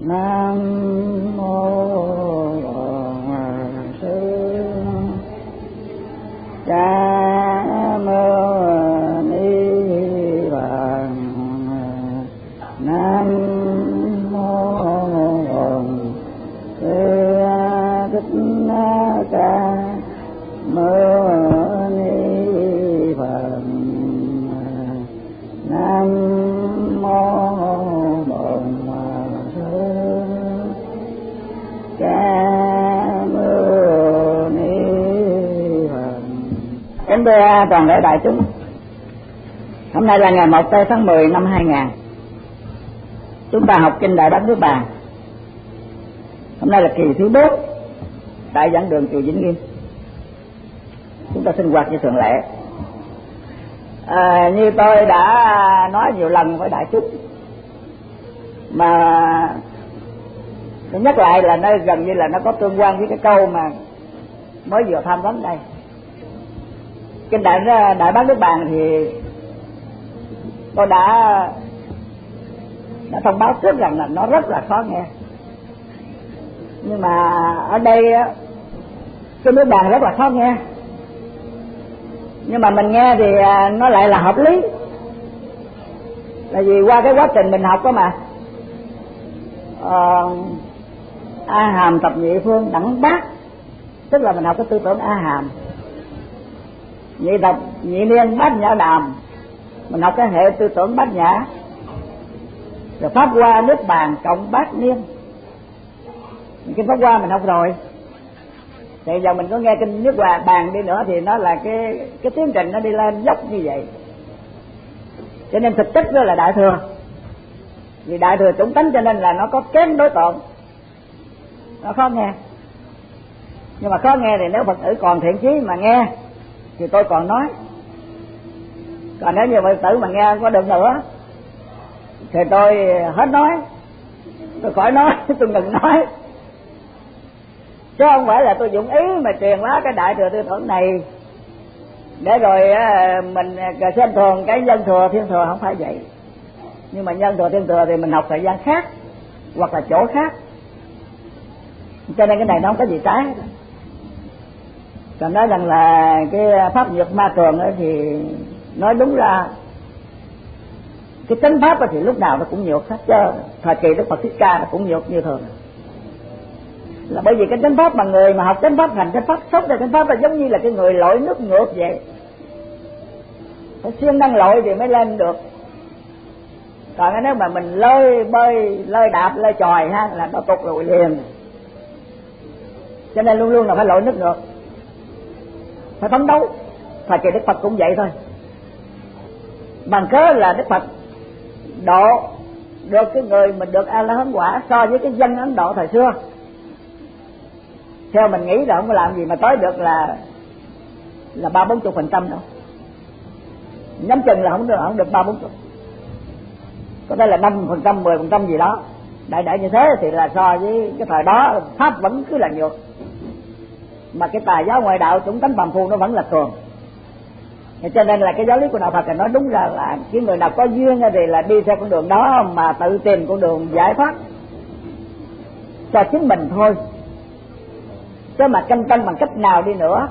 Nam mô Bổn Sư Ca Mâu Ni Phật. Nam mô Bổn Sư Thích Ca Mâu Ni Phật. Nam mô Bổn Sư Ca Mâu Ni Phật. Kính thưa toàn thể đại chúng, hôm nay là ngày 1 tháng 10 năm 2000. Chúng ta học kinh Đại Bát Niết Bàn. Hôm nay là kỳ thứ 4 tại giảng đường chùa Vĩnh Nghiêm. Chúng ta sinh hoạt như thường lệ. Như tôi đã nói nhiều lần với đại chúng, mà tôi nhắc lại là nó gần như là nó có tương quan với cái câu mà mới vừa tham vấn đây. Kinh Đại Bát Niết Bàn thì tôi đã thông báo trước rằng là nó rất là khó nghe. Nhưng mà ở đây cái Niết Bàn rất là khó nghe, nhưng mà mình nghe thì nó lại là hợp lý. Là vì qua cái quá trình mình học đó mà, A Hàm Thập Nhị Phương Đẳng Bát, tức là mình học cái tư tưởng A Hàm. Nhị Thập Nhị Niên Bát Nhã Đàm, mình học cái hệ tư tưởng Bát Nhã. Rồi Pháp Hoa Niết Bàn cộng Bát Niên, kinh Pháp Hoa mình học rồi, thì giờ mình có nghe kinh Niết Bàn đi nữa thì nó là cái tiến trình nó đi lên dốc như vậy. Cho nên thực chất đó là Đại Thừa, vì Đại Thừa chủng tánh cho nên là nó có kém đối tượng, nó khó nghe. Nhưng mà khó nghe thì nếu Phật tử còn thiện chí mà nghe thì tôi còn nói. Còn nếu như Phật tử mà nghe không có được nữa thì tôi hết nói, tôi khỏi nói, tôi ngừng nói. Chứ không phải là tôi dụng ý mà truyền bá cái Đại Thừa tư tưởng này để rồi mình xem thường cái nhân thừa thiên thừa, không phải vậy. Nhưng mà nhân thừa thiên thừa thì mình học thời gian khác hoặc là chỗ khác, cho nên cái này nó không có gì trái. Còn nói rằng là cái pháp nhược ma cường ấy thì nói đúng ra cái chánh pháp thì lúc nào nó cũng nhược hết, chứ thời kỳ Đức Phật Thích Ca nó cũng nhược như thường. Là bởi vì cái chánh pháp mà người mà học chánh pháp, hành chánh pháp, sống theo chánh pháp là giống như là cái người lội nước ngược vậy, phải siêng năng lội thì mới lên được. Còn nếu mà mình lơi bơi, lơi đạp, lơi chòi ha là nó tụt lùi liền. Cho nên luôn luôn là phải lội nước ngược, phải phấn đấu. Thời kỳ Đức Phật cũng vậy thôi. Bằng cớ là Đức Phật độ được cái người mình được A La Hán quả so với cái dân Ấn Độ thời xưa. Theo mình nghĩ là không có làm gì mà tới được là 30-40% đâu. Nhắm chừng là không được 30-40%. Có thể là 5%, 10% gì đó. Đại như thế thì là so với cái thời đó Pháp vẫn cứ là nhược. Mà cái tà giáo ngoại đạo chủng tánh phàm phu nó vẫn là cường. Cho nên là cái giáo lý của đạo Phật là nói đúng ra là cái người nào có duyên thì là đi theo con đường đó mà tự tìm con đường giải thoát cho chính mình thôi. Chứ mà canh bằng cách nào đi nữa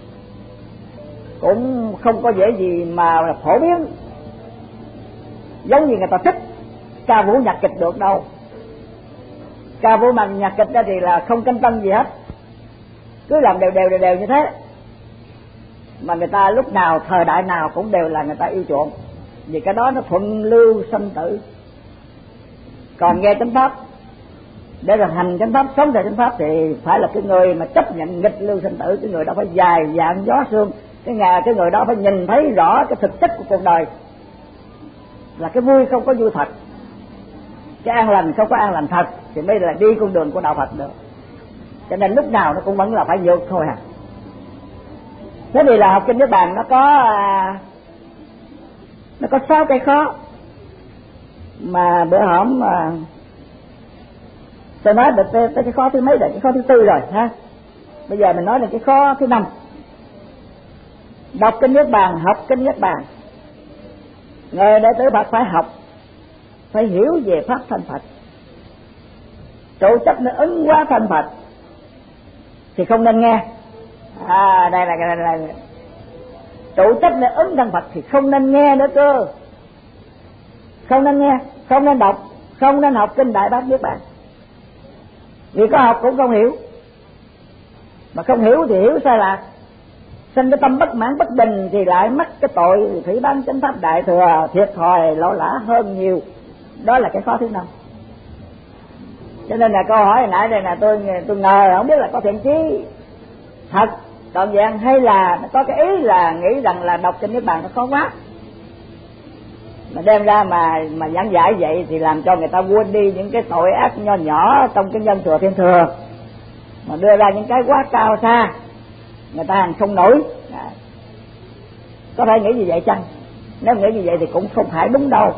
cũng không có dễ gì mà phổ biến giống như người ta thích ca vũ nhạc kịch được đâu. Ca vũ mà nhạc kịch đó thì là không canh tân gì hết, cứ làm đều như thế. Mà người ta lúc nào thời đại nào cũng đều là người ta yêu chuộng, vì cái đó nó thuận lưu sanh tử. Còn nghe chánh pháp để rồi hành chánh pháp, sống theo chánh pháp thì phải là cái người mà chấp nhận nghịch lưu sanh tử. Cái người đó phải dài dạn gió sương, cái người đó phải nhìn thấy rõ cái thực chất của cuộc đời, là cái vui không có vui thật, cái an lành không có an lành thật, thì mới là đi con đường của đạo Phật được. Cho nên lúc nào nó cũng vẫn là phải vượt thôi à. Thế thì là học kinh Niết Bàn nó có 6 cái khó. Mà bữa hổm tôi nói được tới cái khó thứ mấy rồi, cái khó thứ 4 rồi ha. Bây giờ mình nói là cái khó thứ 5. Đọc kinh Niết Bàn, học kinh Niết Bàn. Người đệ tử Phật phải học, phải hiểu về pháp thân Phật. trụ chấp nó ứng hóa thân Phật thì không nên nghe. Đây là trụ chấp nó ứng thân Phật thì không nên nghe nữa cơ. Không nên nghe, không nên đọc, không nên học kinh Đại Bát Niết Bàn. Vì có học cũng không hiểu, mà không hiểu thì hiểu sai lạc, sinh cái tâm bất mãn bất bình thì lại mắc cái tội thủy bán chánh pháp đại thừa, thiệt thòi lỗ lã hơn nhiều. Đó là cái khó thứ 5. Cho nên là câu hỏi hồi nãy đây là tôi ngờ không biết là có thiện chí thật trọn vẹn hay là có cái ý là nghĩ rằng là đọc kinh Niết Bàn nó khó quá, mà đem ra mà giảng giải vậy thì làm cho người ta quên đi những cái tội ác nho nhỏ trong cái nhân thừa thiên thừa, mà đưa ra những cái quá cao xa người ta hành không nổi. Có thể nghĩ như vậy chăng? Nếu nghĩ như vậy thì cũng không phải đúng đâu.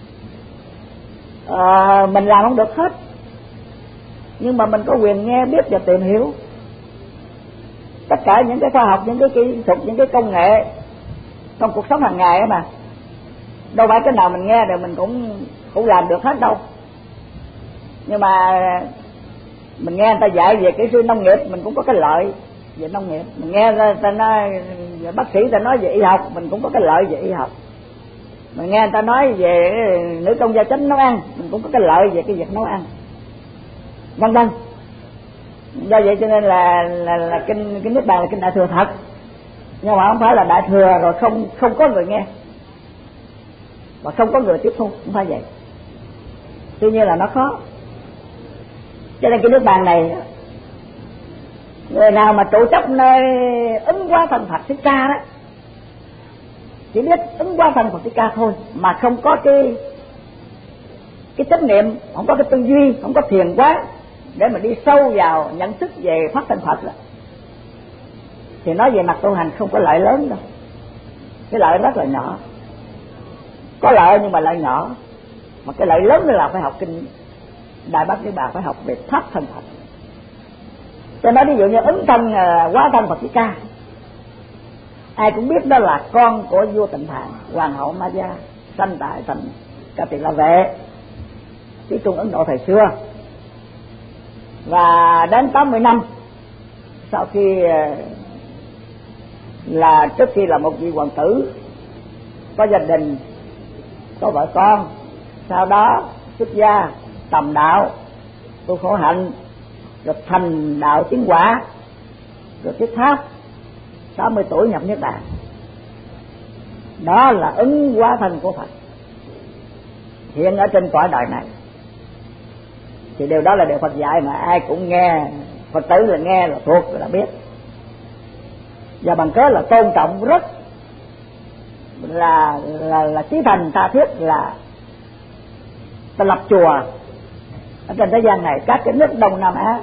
Mình làm không được hết, nhưng mà mình có quyền nghe biết và tìm hiểu tất cả những cái khoa học, những cái kỹ thuật, những cái công nghệ trong cuộc sống hàng ngày ấy mà. Đâu phải cái nào mình nghe rồi mình cũng làm được hết đâu. Nhưng mà mình nghe người ta dạy về kỹ sư nông nghiệp, mình cũng có cái lợi về nông nghiệp. Mình nghe người ta nói bác sĩ ta nói về y học, mình cũng có cái lợi về y học. Mình nghe người ta nói về nữ công gia chánh nấu ăn, mình cũng có cái lợi về cái việc nấu ăn, vân vân. Do vậy cho nên là kinh Niết Bàn là kinh Đại Thừa thật, nhưng mà không phải là Đại Thừa rồi không có người nghe và không có người tiếp thu, không phải vậy. Tuy nhiên là nó khó. Cho nên cái Niết Bàn này, người nào mà trụ chấp nơi ứng hóa thân Phật Thích Ca đó, chỉ biết ứng hóa thân Phật Thích Ca thôi, mà không có cái chánh niệm, không có cái tư duy, không có thiền quán để mà đi sâu vào nhận thức về pháp thân Phật đó, thì nói về mặt tu hành không có lợi lớn đâu. Cái lợi rất là nhỏ, có lợi nhưng mà lợi nhỏ. Mà cái lợi lớn nữa là phải học kinh Đại Bát Niết Bàn, phải học về pháp thân Phật. Cho nói ví dụ như ứng thân hóa thân Phật Thích Ca, ai cũng biết đó là con của vua Tịnh Thản, hoàng hậu Ma Gia, sanh tại thành Ca Tỳ La Vệ, cái Trung Ấn Độ thời xưa. Và đến 80 năm sau khi trước khi là một vị hoàng tử, có gia đình, có vợ con, sau đó xuất gia tầm đạo, tu khổ hạnh, rồi thành đạo chứng quả, rồi tiếp tháp 60 tuổi nhập Niết Bàn. Đó là ứng hóa thân của Phật hiện ở trên cõi đời này. Thì điều đó là điều Phật dạy mà ai cũng nghe, Phật tử là nghe là thuộc là biết. Và bằng cớ là tôn trọng rất là chí thành tha thiết, là ta lập chùa ở trên thế gian này. Các cái nước Đông Nam Á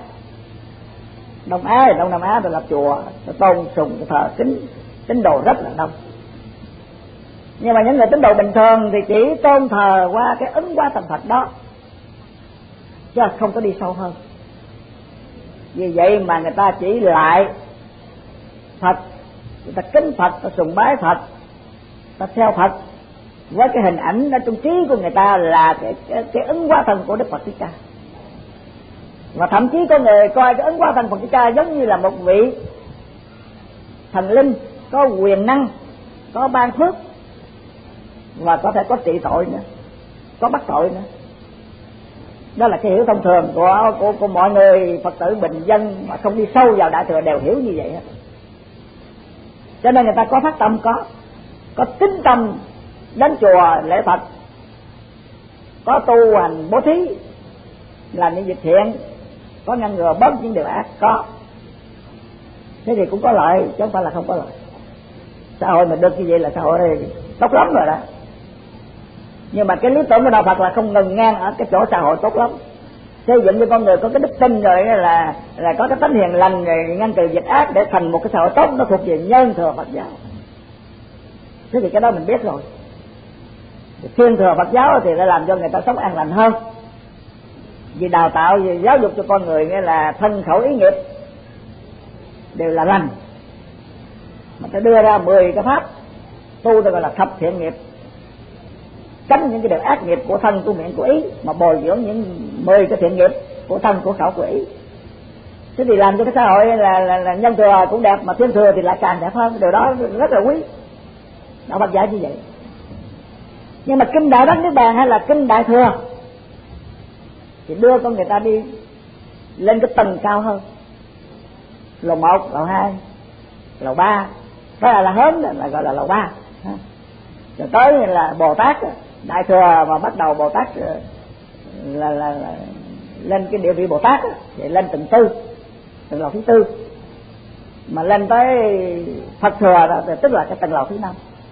ta lập chùa, ta tôn sùng, ta thờ kính tín đồ rất là đông. Nhưng mà những người tín đồ bình thường thì chỉ tôn thờ qua cái ứng hóa thân Phật đó, chứ không có đi sâu hơn. Vì vậy mà người ta chỉ lại Phật, người ta kính Phật, ta sùng bái Phật, ta theo Phật với cái hình ảnh ở trong trí của người ta là cái ứng hóa thân của Đức Phật Thích Ca. Và thậm chí có người coi cái ứng hóa thân Phật Thích Ca giống như là một vị thần linh có quyền năng, có ban phước, và có thể có trị tội nữa, có bắt tội nữa. Đó là cái hiểu thông thường của mọi người Phật tử bình dân mà không đi sâu vào Đại Thừa đều hiểu như vậy hết. Cho nên người ta có phát tâm, có tín tâm đến chùa lễ Phật, có tu hành bố thí, làm những việc thiện, có ngăn ngừa bớt những điều ác, có. Thế thì cũng có lợi, chứ không phải là không có lợi. Xã hội mình được như vậy là xã hội tốt lắm rồi đó. Nhưng mà cái lý tưởng của đạo Phật là không ngừng ngang ở cái chỗ xã hội tốt lắm. Xây dựng cho con người có cái đức tin rồi là có cái tánh hiền lành, rồi ngăn trừ việc ác để thành một cái xã hội tốt, nó thuộc về nhân thừa Phật giáo. Thế thì cái đó mình biết rồi. Thiên thừa Phật giáo thì lại làm cho người ta sống an lành hơn, vì đào tạo, vì giáo dục cho con người nghĩa là thân khẩu ý nghiệp đều là lành. Mà ta đưa ra 10 cái pháp tu ta gọi là thập thiện nghiệp, tránh những cái điều ác nghiệp của thân, của miệng, của ý, mà bồi dưỡng những 10 cái thiện nghiệp của thân, của khẩu, của ý. Thế thì làm cho cái xã hội là nhân thừa cũng đẹp, mà thiên thừa thì lại càng đẹp hơn. Điều đó rất là quý. Đạo Phật dạy như vậy. Nhưng mà kinh Đại Đắc Niết Bàn hay là kinh Đại Thừa thì đưa con người ta đi lên cái tầng cao hơn, lầu 1, lầu 2, lầu 3, đó là hớn, là gọi là lầu 3. Rồi tới là Bồ Tát Đại Thừa, mà bắt đầu Bồ Tát là lên cái địa vị Bồ Tát thì lên tầng 4, tầng lầu thứ 4, mà lên tới Phật Thừa đó, tức là cái tầng lầu thứ 5.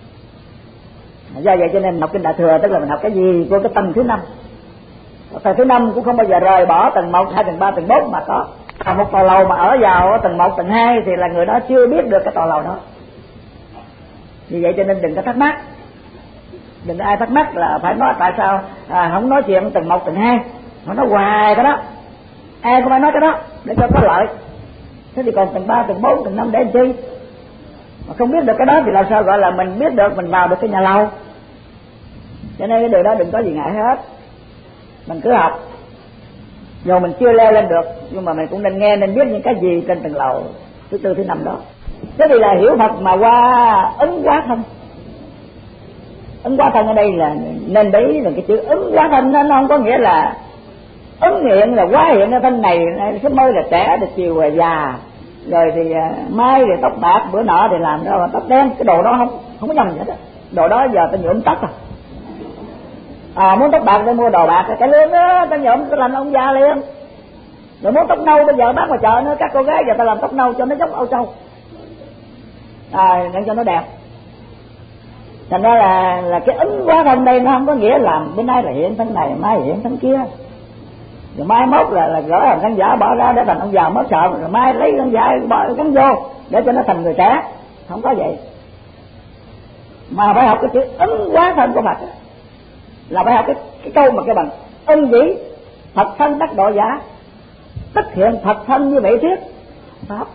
Do vậy cho nên học kinh Đại Thừa tức là mình học cái gì của cái tầng thứ 5. Tầng thứ 5 cũng không bao giờ rời bỏ tầng 1, 2, tầng 3, tầng 4 mà có. Một tòa lầu mà ở vào tầng 1, tầng 2 thì là người đó chưa biết được cái tòa lầu đó. Vì vậy cho nên đừng có thắc mắc. Đừng có ai thắc mắc là phải nói tại sao không nói chuyện tầng 1, tầng 2, mà nói hoài cái đó. Ai cũng phải nói cái đó để cho có lợi. Thế thì còn tầng 3, tầng 4, tầng 5 để làm chi? Mà không biết được cái đó thì làm sao gọi là mình biết được, mình vào được cái nhà lầu. Cho nên cái điều đó đừng có gì ngại hết. Mình cứ học. Dù mình chưa leo lên được, nhưng mà mình cũng nên nghe, nên biết những cái gì trên tầng lầu thứ 4, thứ 5 đó. Thế thì là hiểu Phật mà qua ứng hóa thân. Ứng hóa thân ở đây là nên để ý là cái chữ ứng hóa thân nó không có nghĩa là ứng hiện là hóa hiện ở thân này, sớm mới là trẻ, được chiều là già, rồi thì mai thì tóc bạc, bữa nọ thì làm đó tóc đen. Cái đồ đó không có nhầm gì hết. Đồ đó giờ ta nhuộm tóc muốn tóc bạc để mua đồ bạc, cái lương đó ta nhuộm ta làm ông già liền. Rồi muốn tóc nâu bây giờ bán ngoài chợ nữa, các cô gái giờ ta làm tóc nâu cho nó giống Âu Châu, để cho nó đẹp. Thành ra là cái ứng hóa thân đây nó không có nghĩa là bữa nay là hiện thân này, mai hiện thân kia, rồi mai mốt là gỡ làm khán giả bỏ ra để thành ông già mất sợ, rồi mai lấy khán giả bỏ gắn vô để cho nó thành người trẻ. Không có vậy. Mà phải học cái chữ ứng hóa thân của Phật, là phải học cái câu mà cái bằng ưng dĩ Phật thân đắc độ giả, tức hiện Phật thân như vậy thiết pháp.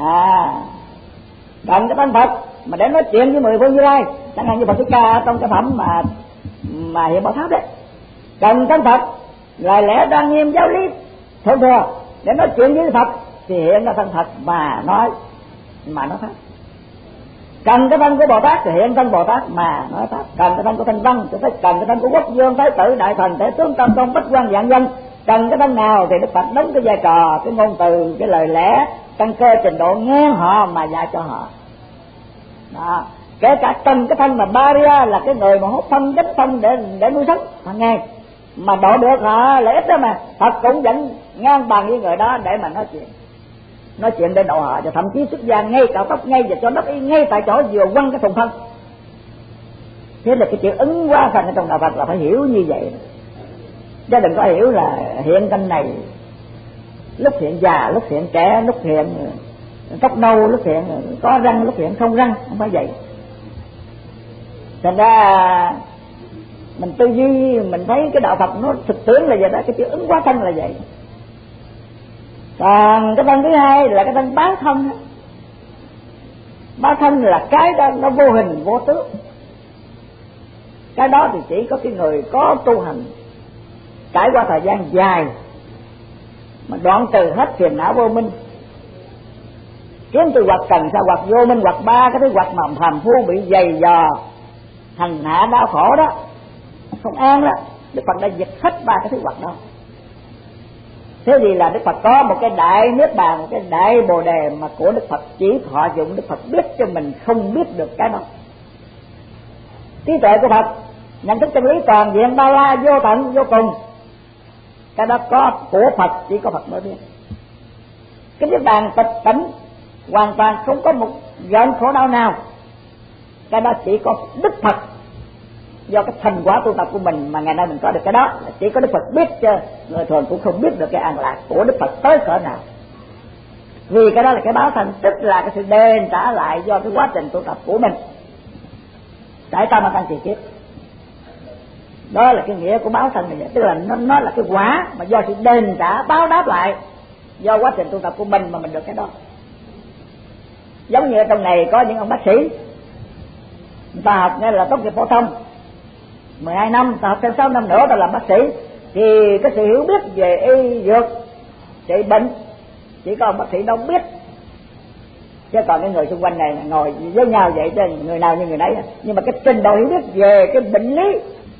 Cần cái thân Phật mà để nói chuyện với 10 phương Như Lai, chẳng hạn như Phật Thích Ca trong cái phẩm mà hiện Bảo Tháp đấy. Cần thân Phật lời lẽ đoan nghiêm giáo lý thượng thừa để nói chuyện với Phật thì hiện ra thân Phật mà nói pháp. Cần cái thân của Bồ Tát thì hiện thân Bồ Tát mà nói pháp. Cần cái thân của Thanh Văn thì phải cần cái thân của Quốc Dương, Thái Tử, Đại Thần, Thể Tướng, Tam Tôn, Bách Quan, Vạn Dân. Cần cái thân nào thì Đức Phật đóng cái vai trò, cái ngôn từ, cái lời lẽ, căn cơ trình độ nghe họ mà dạy cho họ. Đó. Kể cả cần cái thân mà Baria là cái người mà hút phân, đích phân để nuôi sống hàng ngày, mà độ được họ lợi ích đó, mà Phật cũng vẫn ngang bằng với người đó để mà nói chuyện để độ họ, và thậm chí xuất gia ngay cạo tóc ngay và cho đất y ngay tại chỗ vừa quăng cái thùng phân. Thế là cái chữ ứng hóa thân ở trong đạo Phật là phải hiểu như vậy, chứ đừng có hiểu là hiện thân này lúc hiện già, lúc hiện trẻ, lúc hiện tóc nâu, lúc hiện có răng, lúc hiện không răng. Không phải vậy. Thành ra mình tư duy, mình thấy cái đạo Phật nó thực tiễn là vậy đó. Cái chữ ứng hóa thân là vậy. Còn cái thân thứ hai là cái thân báo thân. Báo thân là cái đó nó vô hình vô tướng. Cái đó thì chỉ có cái người có tu hành trải qua thời gian dài mà đoạn trừ hết phiền não vô minh, kiếm từ hoặc cần sa hoặc vô minh hoặc ba cái thứ hoặc mà phàm phu bị dày dò hành hạ đau khổ đó, không an đó, Đức Phật đã diệt hết ba cái thứ hoặc đó. Thế thì là Đức Phật có một cái đại niết bàn, một cái đại bồ đề mà của Đức Phật chỉ thọ dụng. Đức Phật biết cho mình không biết được cái đó. Trí tuệ của Phật nhận thức chân lý toàn diện bao la vô tận vô cùng, cái đó có của Phật, chỉ có Phật mới biết. Cái niết bàn tịch tỉnh hoàn toàn không có một gợn khổ đau nào, cái đó chỉ có Đức Phật do cái thành quả tu tập của mình mà ngày nay mình có được cái đó. Chỉ có Đức Phật biết, chứ người thường cũng không biết được cái an lạc của Đức Phật tới cỡ nào. Vì cái đó là cái báo thân, tức là cái sự đền trả lại do cái quá trình tu tập của mình trải qua mà tăng kỳ kiếp. Đó là cái nghĩa của báo thân này. Tức là nó là cái quả mà do sự đền trả báo đáp lại do quá trình tu tập của mình mà mình được cái đó. Giống như ở trong này có những ông bác sĩ, người ta học nghe là tốt nghiệp phổ thông 12 năm, ta học thêm 6 năm nữa ta làm bác sĩ, thì cái sự hiểu biết về y dược trị bệnh, chỉ có ông bác sĩ đâu biết, chứ còn cái người xung quanh này ngồi với nhau vậy chứ người nào như người nấy. Nhưng mà cái trình độ hiểu biết về cái bệnh lý,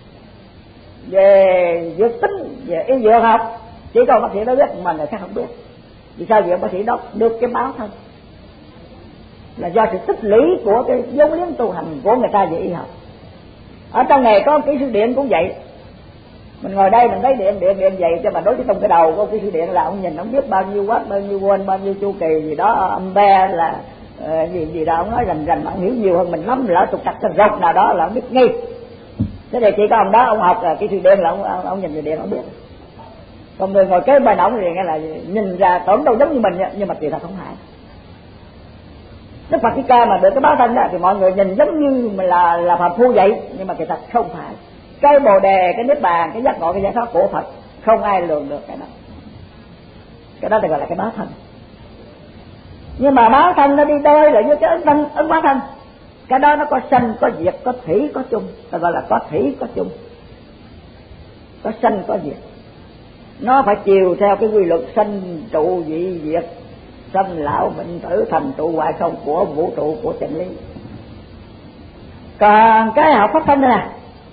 về dược tính, về y dược học chỉ có bác sĩ đó biết mà người khác không biết. Vì sao vậy? Bác sĩ đó được cái báo thân, là do sự tích lũy của cái vốn liếng tu hành của người ta về y học. Ở trong này có kỹ sư điện cũng vậy, mình ngồi đây mình thấy điện vậy, cho mà đối với trong cái đầu của kỹ sư điện là ông nhìn ông biết bao nhiêu watt, bao nhiêu volt, bao nhiêu chu kỳ gì đó, ampere là gì đó, ông nói rành ông hiểu nhiều hơn mình lắm, lỡ trục trặc rộng nào đó là ông biết ngay. Thế thì chỉ có ông đó ông học là kỹ sư điện là ông nhìn về điện ông biết. Còn người ngồi kế bên ông thì nghe là nhìn ra tưởng đâu giống như mình nhưng mà kỳ thật không phải. Đức Phật Thích Ca mà được cái báo thân đó thì mọi người nhìn giống như là phàm phu vậy, nhưng mà kỳ thật không phải. Cái bồ đề, cái niết bàn, cái giác ngộ, cái giải thoát của Phật không ai lường được cái đó. Cái đó thì gọi là cái báo thân. Nhưng mà báo thân nó đi đôi lại với cái ấn báo thân. Cái đó nó có sanh, có diệt, có thủy, có chung. Ta gọi là có thủy, có chung. Có sanh, có diệt. Nó phải chiều theo cái quy luật sanh trụ dị diệt, sanh lão bệnh tử, thành trụ hoại không của vũ trụ, của chân lý. Còn cái học pháp thân này nè,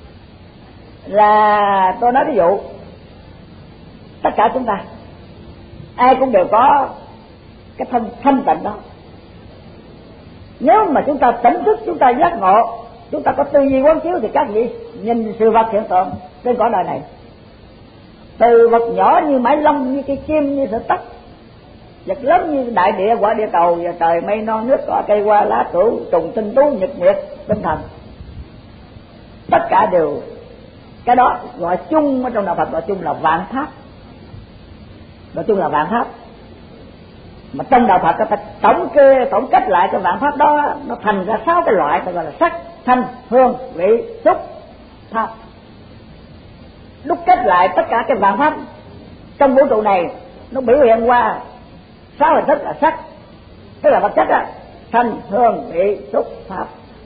là tôi nói ví dụ tất cả chúng ta ai cũng đều có cái thanh tịnh đó. Nếu mà chúng ta tỉnh thức, chúng ta giác ngộ, chúng ta có tư duy quán chiếu thì các vị nhìn sự vật hiện tượng trên cõi đời này, từ vật nhỏ như mãi lông, như cây kim, như sợi tóc, vật lớn như đại địa, quả địa cầu, và trời mây non nước cỏ cây hoa lá cửu trùng tinh tú nhật nguyệt tinh thần, tất cả đều cái đó gọi chung ở trong đạo Phật, gọi chung là vạn pháp, gọi chung là vạn pháp. Mà trong đạo Phật ta tổng kết lại cái vạn pháp đó, nó thành ra 6 cái loại, ta gọi là sắc, thanh, hương, vị, xúc, pháp. Đúc kết lại tất cả cái vạn pháp trong vũ trụ này, nó biểu hiện qua 6 hình thức là sắc, tức là vật chất á, thanh, hương, vị, xúc, pháp.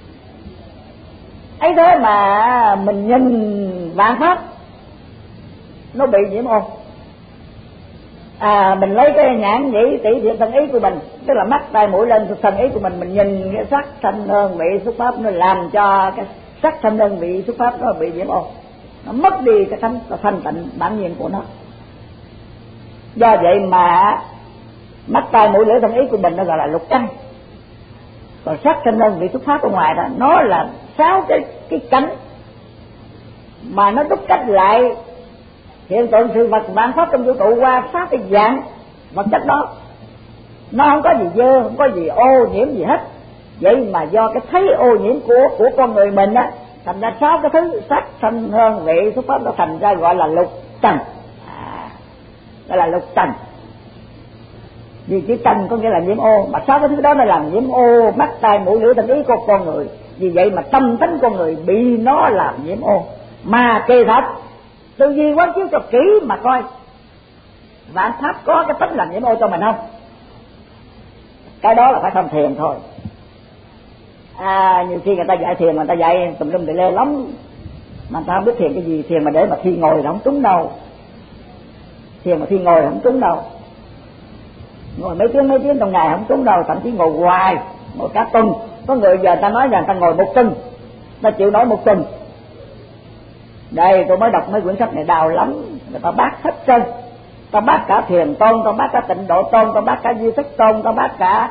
Ấy thế mà mình nhìn vạn pháp nó bị nhiễm ô. Mình lấy cái nhãn nhĩ tỷ thiện thân ý của mình, tức là mắt tai mũi lên thân ý của mình nhìn cái sắc thanh hương vị xúc pháp, nó làm cho cái sắc thanh hương vị xúc pháp nó bị nhiễm ô, nó mất đi cái thanh tịnh bản nhiên của nó. Do vậy mà mắt tai mũi lưỡi thân ý của mình nó gọi là lục căn. Còn sắc thanh hương vị xúc pháp ở ngoài đó, nó là 6 cái cánh mà nó đúc cách lại hiện tượng sự vật vạn pháp trong vũ trụ qua 6 cái dạng vật chất đó. Nó không có gì dơ, không có gì ô nhiễm gì hết. Vậy mà do cái thấy ô nhiễm của con người mình á, thành ra 6 cái thứ sắc thanh hương vị xúc pháp nó thành ra gọi là lục trần. Gọi là lục trần. Vì chữ trần có nghĩa là nhiễm ô, mà 6 cái thứ đó nó làm nhiễm ô mắt tai mũi lưỡi thân ý của con người. Vì vậy mà tâm tính con người bị nó làm nhiễm ô. Mà kỳ thật tư duy quán chiếu cho kỹ mà coi, vạn pháp có cái tính làm nhiễm ô cho mình không? Cái đó là phải thông thiền thôi. Nhiều khi người ta dạy thiền, người ta dạy tùm lum tùm lê lắm, mà người ta không biết thiền cái gì. Thiền mà để mà thi ngồi là không trúng đâu. Thiền mà thi ngồi là không trúng đâu. Ngồi mấy tiếng trong ngày không trúng đâu, thậm chí ngồi hoài, ngồi cả tuần. Có người giờ ta nói rằng ta ngồi 1 tuần, ta chịu nổi 1 tuần. Đây tôi mới đọc mấy quyển sách này đau lắm, người ta bác hết trơn. Ta bác cả thiền tôn, ta bác cả tịnh độ tôn, ta bác cả duy thức tôn, ta bác cả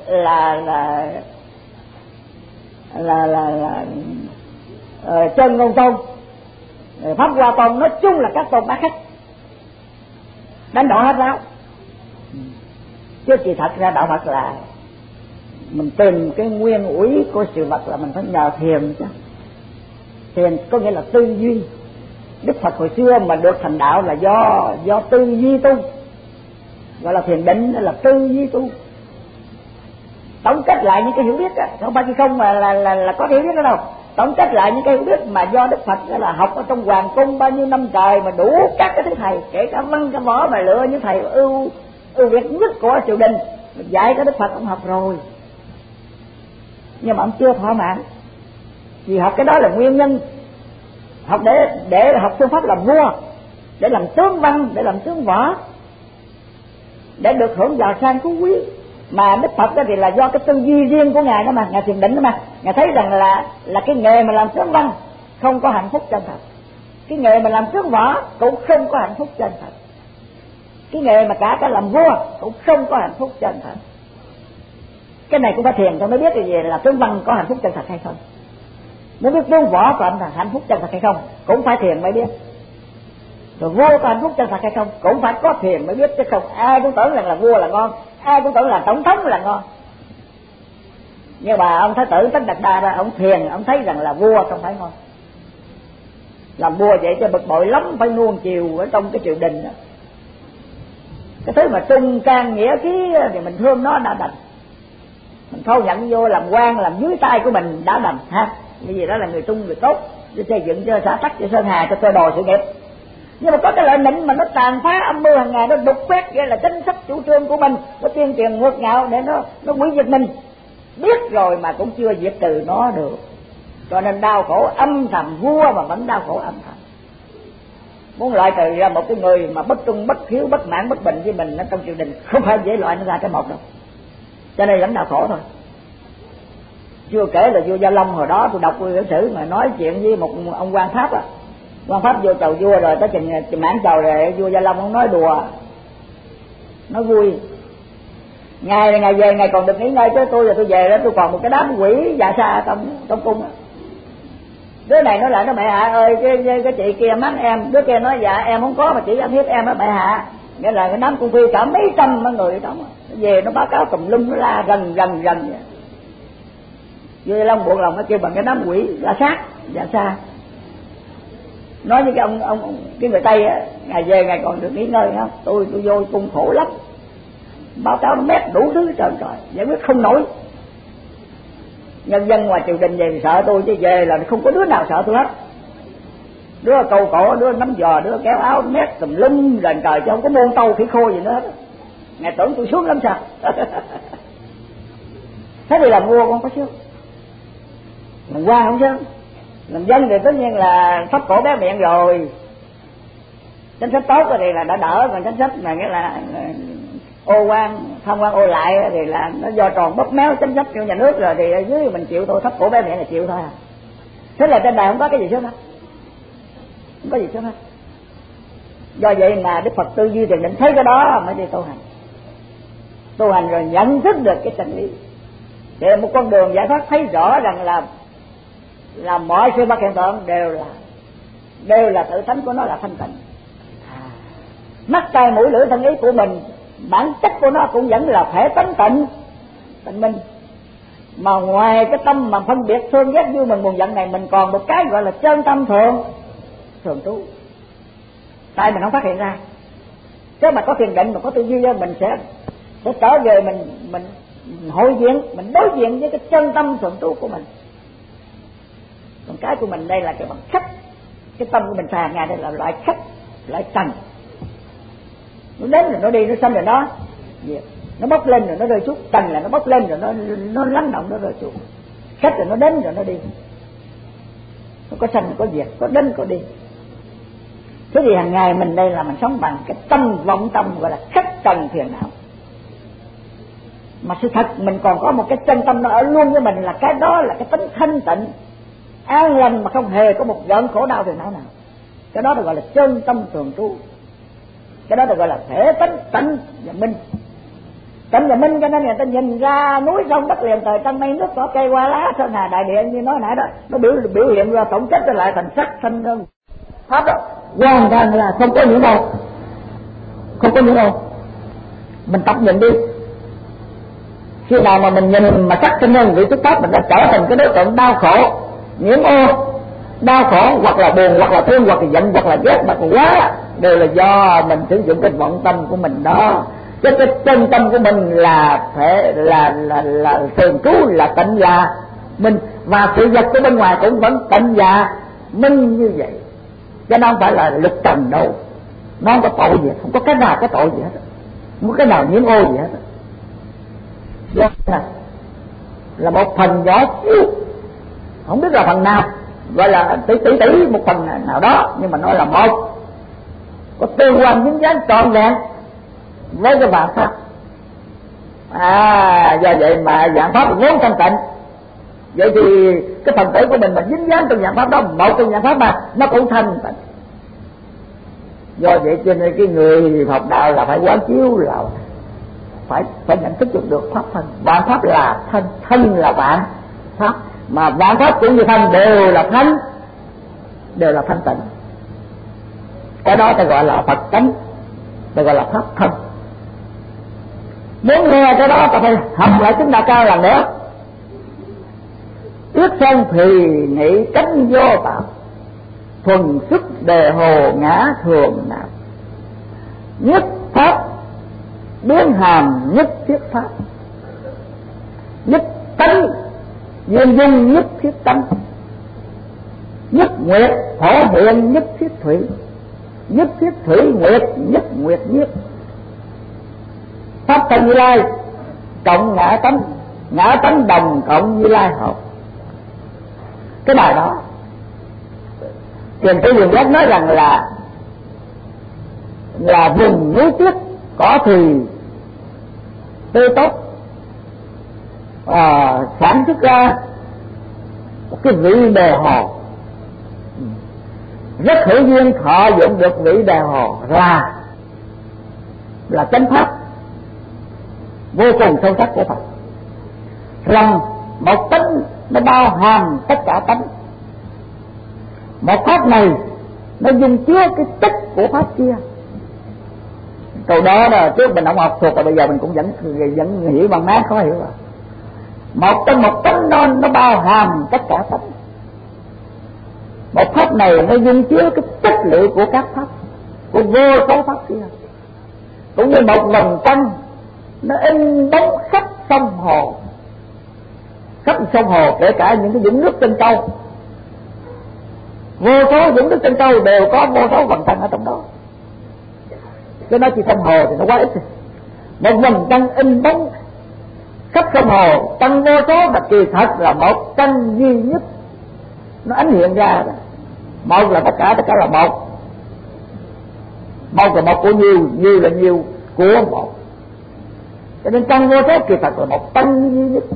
chân ngôn tôn, pháp hoa tôn, nói chung là các tôn bác hết, đánh đổ hết ráo. Chứ kỳ thật ra đạo Phật là mình tìm cái nguyên ủy của sự vật là mình phải nhờ thiền chứ. Thiền có nghĩa là tư duy. Đức Phật hồi xưa mà được thành đạo là do tư duy tu, gọi là thiền định, là tư duy tu. Tổng kết lại những cái hiểu biết đó, không phải không mà là có hiểu biết đó đâu. Tổng kết lại những cái hiểu biết mà do Đức Phật là học ở trong hoàng cung bao nhiêu năm trời, mà đủ các cái thứ thầy, kể cả văn cả võ mà lựa những thầy ưu việt nhất của triều đình dạy cái Đức Phật ông học rồi, nhưng mà ông chưa thỏa mãn. Vì học cái đó là nguyên nhân, học để học phương pháp làm vua, để làm tướng văn, để làm tướng võ. để được hưởng giàu sang phú quý. Mà Đức Phật đó thì là do cái tư duy riêng của ngài đó mà, ngài thiền định đó mà, ngài thấy rằng là cái nghề mà làm tướng văn không có hạnh phúc chân thật, cái nghề mà làm tướng võ cũng không có hạnh phúc chân thật, cái nghề mà cả làm vua cũng không có hạnh phúc chân thật. Cái này cũng phải thiền tôi mới biết là gì là tướng văn có hạnh phúc chân thật hay không, mới biết tướng võ có hạnh phúc chân thật hay không cũng phải thiền mới biết, rồi vua có hạnh phúc chân thật hay không cũng phải có thiền mới biết, chứ không ai cũng tưởng rằng là vua là ngon, ai cũng tưởng là tổng thống là ngon. Nhưng mà ông Thái tử Tất Đạt Đa ra, ông thiền, ông thấy rằng là vua không phải ngon, làm vua vậy cho bực bội lắm, phải nuông chiều ở trong cái triều đình đó. Cái thứ mà trung can nghĩa khí thì mình thương nó đã đành, mình thâu nhận vô làm quan làm dưới tay của mình đã đành ha, bởi vì đó là người trung người tốt, để xây dựng cho xã tắc, cho sơn hà, cho cơ đồ sự nghiệp. Nhưng mà có cái lợi nịnh mà nó tàn phá âm mưu hàng ngày, nó đục khoét vậy là chính sách chủ trương của mình, nó tuyên truyền ngược ngạo để nó hủy diệt mình, biết rồi mà cũng chưa diệt trừ nó được, cho nên đau khổ âm thầm, vua mà vẫn đau khổ âm thầm. Muốn loại trừ ra một cái người mà bất trung bất hiếu bất mãn bất bình với mình ở trong triều đình không phải dễ loại nó ra cái một đâu, cho nên vẫn đau khổ thôi. Chưa kể là vua Gia Long hồi đó tôi đọc lịch sử mà nói chuyện với một ông quan Pháp á, quan Pháp vô chầu vua rồi tới chừng mãn chầu rồi vua Gia Long không nói đùa, nói vui, ngày về ngày còn được nghỉ ngơi, chứ tôi về đó tôi còn một cái đám quỷ dạ xa trong cung á. Đứa này nói lại nó mẹ hạ ơi, cái chị kia mắng em, đứa kia nói dạ em không có mà chỉ ăn hiếp em đó mẹ hạ, nghĩa là cái đám cung phi cả mấy trăm người đó về nó báo cáo tùm lum, nó la rần vậy. Vua Gia Long buộc lòng nó kêu bằng cái đám quỷ la sát dạ xa, nói với cái ông cái người Tây á, ngày về ngày còn được nghỉ ngơi không, tôi vô cung khổ lắm, báo cáo nó mét đủ thứ trời giải quyết không nổi. Nhân dân ngoài triều đình về thì sợ tôi, chứ về là không có đứa nào sợ tôi hết, đứa câu cổ, đứa nắm giò, đứa kéo áo mét tùm lum rền trời, chứ không có môn tâu khỉ khô gì nữa hết. Ngài tưởng tôi sướng lắm sao? Thế thì làm vua con có sướng, làm quan không sướng, làm dân thì tất nhiên là thấp cổ bé miệng rồi. Chính sách tốt thì là đã đỡ, còn chính sách mà nghĩa là ô quan tham quan ô lại thì là nó do tròn bóp méo chính sách của nhà nước rồi, thì ở dưới mình chịu thôi, thấp cổ bé miệng là chịu thôi à. Thế là trên đời không có cái gì sướng hết, không có gì sướng hết. Do vậy mà Đức Phật tư duy thiền định thấy cái đó mới đi tu hành rồi nhận thức được cái chân lý, để một con đường giải thoát, thấy rõ rằng là mọi sự vật hiện tượng đều là tự tánh của nó là thanh tịnh. Mắt tai mũi lưỡi thân ý của mình bản chất của nó cũng vẫn là thể tánh tịnh minh, mà ngoài cái tâm mà phân biệt thương ghét vui mừng buồn giận này, mình còn một cái gọi là chân tâm thường trú. Tại mình không phát hiện ra, chứ mà có thiền định mà có tư duy mình sẽ trở về mình hội diện, mình đối diện với cái chân tâm thường trú của mình. Còn cái của mình đây là cái bằng khách, cái tâm của mình xài hàng ngày đây là loại khách, loại trần. Nó đến rồi nó đi, nó xâm rồi nó bốc lên rồi nó rơi chút, trần là nó bốc lên rồi nó lắng động nó rơi chút, khách rồi nó đến rồi nó đi, nó có sanh có diệt, có đến có đi. Thế thì hàng ngày mình đây là mình sống bằng cái tâm vọng tâm gọi là khách trần phiền não, mà sự thật mình còn có một cái chân tâm nó ở luôn với mình, là cái đó là cái tính thanh tịnh an lành mà không hề có một giận khổ đau phiền não nào. Cái đó được gọi là chân tâm thường trú, cái đó được gọi là thể tánh tịnh và minh. Tịnh và minh cho nên người ta nhìn ra núi sông đất liền trời trăng mây nước cỏ cây hoa lá sơn hà đại địa như nói nãy đó, nó biểu hiện ra tổng chất lại thành sắc thanh đơn pháp đó, hoàn toàn là không có những đâu, không có những đâu. Mình tập nhìn đi, khi nào mà mình nhìn mà sắc thanh đơn vị xuất pháp, mình đã trở thành cái đối tượng đau khổ nhiễm ô, đau khổ hoặc là buồn hoặc là thương hoặc là giận hoặc là ghét hoặc là quá, đều là do mình sử dụng cái vọng tâm của mình đó. Cái chân tâm của mình là phải là thường trú, là tịnh là minh, và sự vật của bên ngoài cũng vẫn tịnh và minh như vậy, chứ nó không phải là lực trần đâu, nó không có tội gì, không có cái nào có tội gì hết, không có cái nào nhiễm ô gì hết. Do là một phần nhỏ xíu, không biết là phần nào, gọi là tỷ một phần nào đó, nhưng mà nó là một, có tương quan dính dáng trọn vẹn với cái vạn pháp. Do vậy mà vạn pháp là vốn thanh tịnh. Vậy thì cái phần tử của mình mà dính dáng trong vạn pháp đó, một trong vạn pháp mà nó cũng thanh tịnh. Do vậy cho nên cái người học đạo là phải quán chiếu, là phải nhận thức được pháp thân. Vạn pháp là thân, thân là vạn pháp, mà vạn pháp cũng như thân đều là thánh, đều là thanh tịnh. Cái đó ta gọi là Phật tánh, ta gọi là pháp thân. Muốn nghe cái đó ta phải học lại chúng ta cao lần nữa. Trước sân thì nghĩ cánh vô tạo, thuần xuất đề hồ ngã thường nào. Nhất pháp biến hàm nhất thiết pháp, nhất tánh duyên dung nhất thiết tánh, nhất nguyệt phổ hiện nhất thiết thủy, nhất thiết thủy nguyệt nhất nguyệt nhất. Pháp thân Như Lai cộng ngã tánh, ngã tánh đồng cộng Như Lai hợp. Cái bài đó Thiền Sư Quyền Giác nói rằng là vùng núi tuyết cỏ thì tươi tốt, sản xuất ra một cái vị đề hồ, rất hữu duyên thọ dụng được vị đề hồ là chánh pháp vô cùng sâu sắc của Phật. Rằng một tánh nó bao hàm tất cả tánh, một pháp này nó dung chứa cái chất của pháp kia. Câu đó là trước mình không học thuộc, và bây giờ mình cũng vẫn hiểu bằng mát, khó hiểu rồi. Một tánh nó bao hàm tất cả tánh. Một pháp này nó dung chứa cái chất liệu của các pháp, của vô số pháp kia. Cũng như một vầng trăng nó in bóng khắp sông hồ, khắp sông hồ, kể cả những cái vũng nước trên câu. Vô số vũng nước trên câu đều có vô số vầng trăng ở trong đó. Cái nói chỉ sông hồ thì nó quá ít. Một vầng trăng in bóng khắp sông hồ, trăng vô số mà kỳ thật là một trăng duy nhất. Nó ánh hiện ra rồi. Một là tất cả là một. Một là một của nhiều, nhiều là nhiều của một. Cho nên trăng vô số kỳ thật là một trăng duy nhất.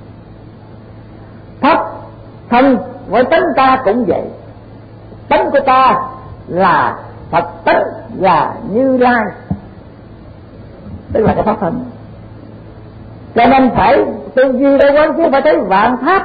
Pháp thân với tánh ta cũng vậy. Tánh của ta là Phật tánh, là Như Lai, tức là cái pháp thân. Cho nên phải tư duy để quán chiếu, phải thấy vạn pháp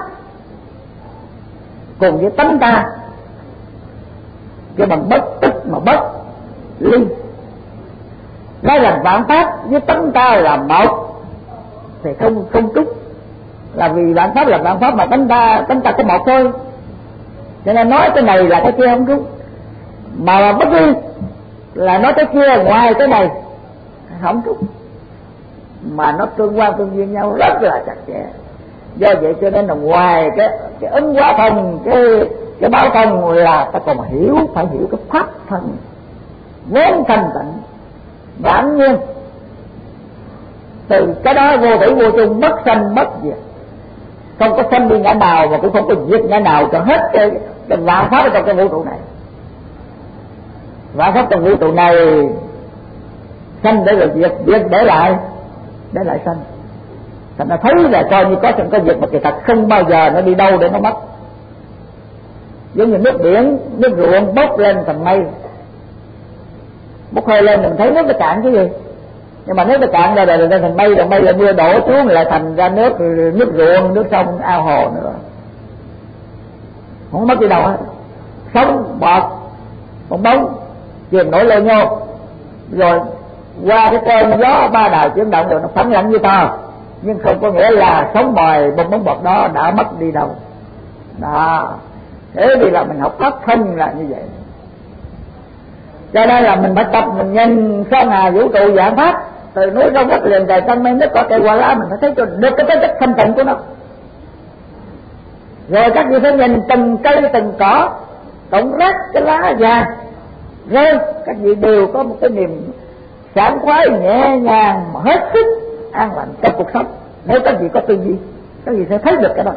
cùng với tánh ta, chứ bằng bất tức mà bất ly. Nói rằng vạn pháp với tánh ta là một thì không trúng, là vì vạn pháp là vạn pháp mà tánh ta có một thôi. Cho nên nói cái này là cái kia không trúng, mà bất ly là nói cái kia ngoài cái này không trúng, mà nó tương quan tương duyên nhau rất là chặt chẽ. Do vậy cho nên là ngoài cái ứng hóa thân, cái báo thân là ta còn phải hiểu cái pháp thân vốn thanh tịnh bản nhiên. Từ cái đó vô thủy vô chung, bất sanh bất diệt, không có sanh đi ngã nào mà cũng không có diệt ngã nào, cho hết cái vạn pháp trong cái vũ trụ này. Vạn pháp trong vũ trụ này sanh để rồi diệt, diệt để lại sanh. Thành ra thấy là coi như có sanh có diệt, mà kỳ thật không bao giờ nó đi đâu để nó mất. Giống như nước biển, nước ruộng bốc lên thành mây, bốc hơi lên mình thấy nước nó cạn cái gì, nhưng mà nước nó cạn ra rồi thành mây, rồi mây là mưa đổ xuống lại thành ra nước ruộng, nước sông, ao hồ nữa, không mất đi đâu hết. Sống bọt bong bóng chìm nổi lên nhô, rồi qua cái cơn gió ba đào chuyển động rồi nó phẳng lặng như tờ, nhưng không có nghĩa là sống bòi bong bóng bọt đó đã mất đi đâu. Đó, thế thì là mình học pháp thân là như vậy. Cho nên là mình phải tập, mình nhìn sao hà vũ trụ vạn pháp, từ núi sông đất liền trời trăng mây nước cỏ cây hoa lá, mình phải thấy cho được cái chất thanh tịnh của nó. Rồi các vị phải nhìn từng cây từng cỏ, cộng rác cái lá già rơi, các vị đều có một cái niềm sảng khoái nhẹ nhàng mà hết sức an lành trong cuộc sống. Nếu các vị có tư duy, các vị sẽ thấy được cái đó.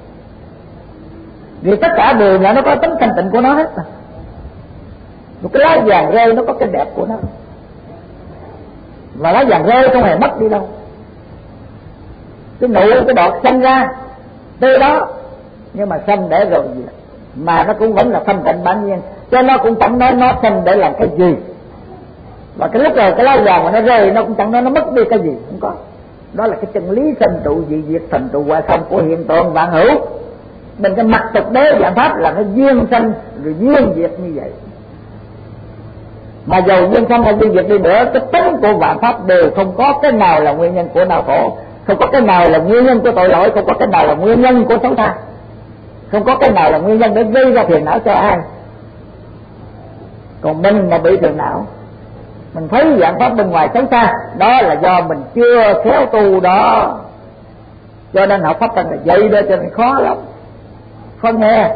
Vì tất cả đều là nó có tánh thanh tịnh của nó hết. Một cái lá vàng rơi nó có cái đẹp của nó. và lá vàng rơi không hề mất đi đâu. Cái nụ cái đọt sanh ra từ đó, nhưng mà sanh để rồi gì mà nó cũng vẫn là thanh tịnh bản nhiên, cho nó cũng chẳng nói nó sanh để làm cái gì. Và cái lúc rồi cái lá vàng mà nó rơi nó cũng chẳng nói nó mất đi cái gì, không có. Đó là cái chân lý sanh trụ dị diệt, thành trụ hoại không của hiện tượng vạn hữu. Mình cái mặt thực đế dạng pháp là nó duyên sanh rồi duyên diệt như vậy. Mà dầu duyên sanh hay duyên diệt đi nữa, cái tính của vạn pháp đều không có cái nào là nguyên nhân của đau khổ, không có cái nào là nguyên nhân của tội lỗi, không có cái nào là nguyên nhân của xấu xa, không có cái nào là nguyên nhân để gây ra phiền não cho ai. Còn mình mà bị phiền não, mình thấy vạn pháp bên ngoài xấu xa, đó là do mình chưa khéo tu đó. Cho nên học pháp là vậy đó, cho nên khó lắm. Không nghe,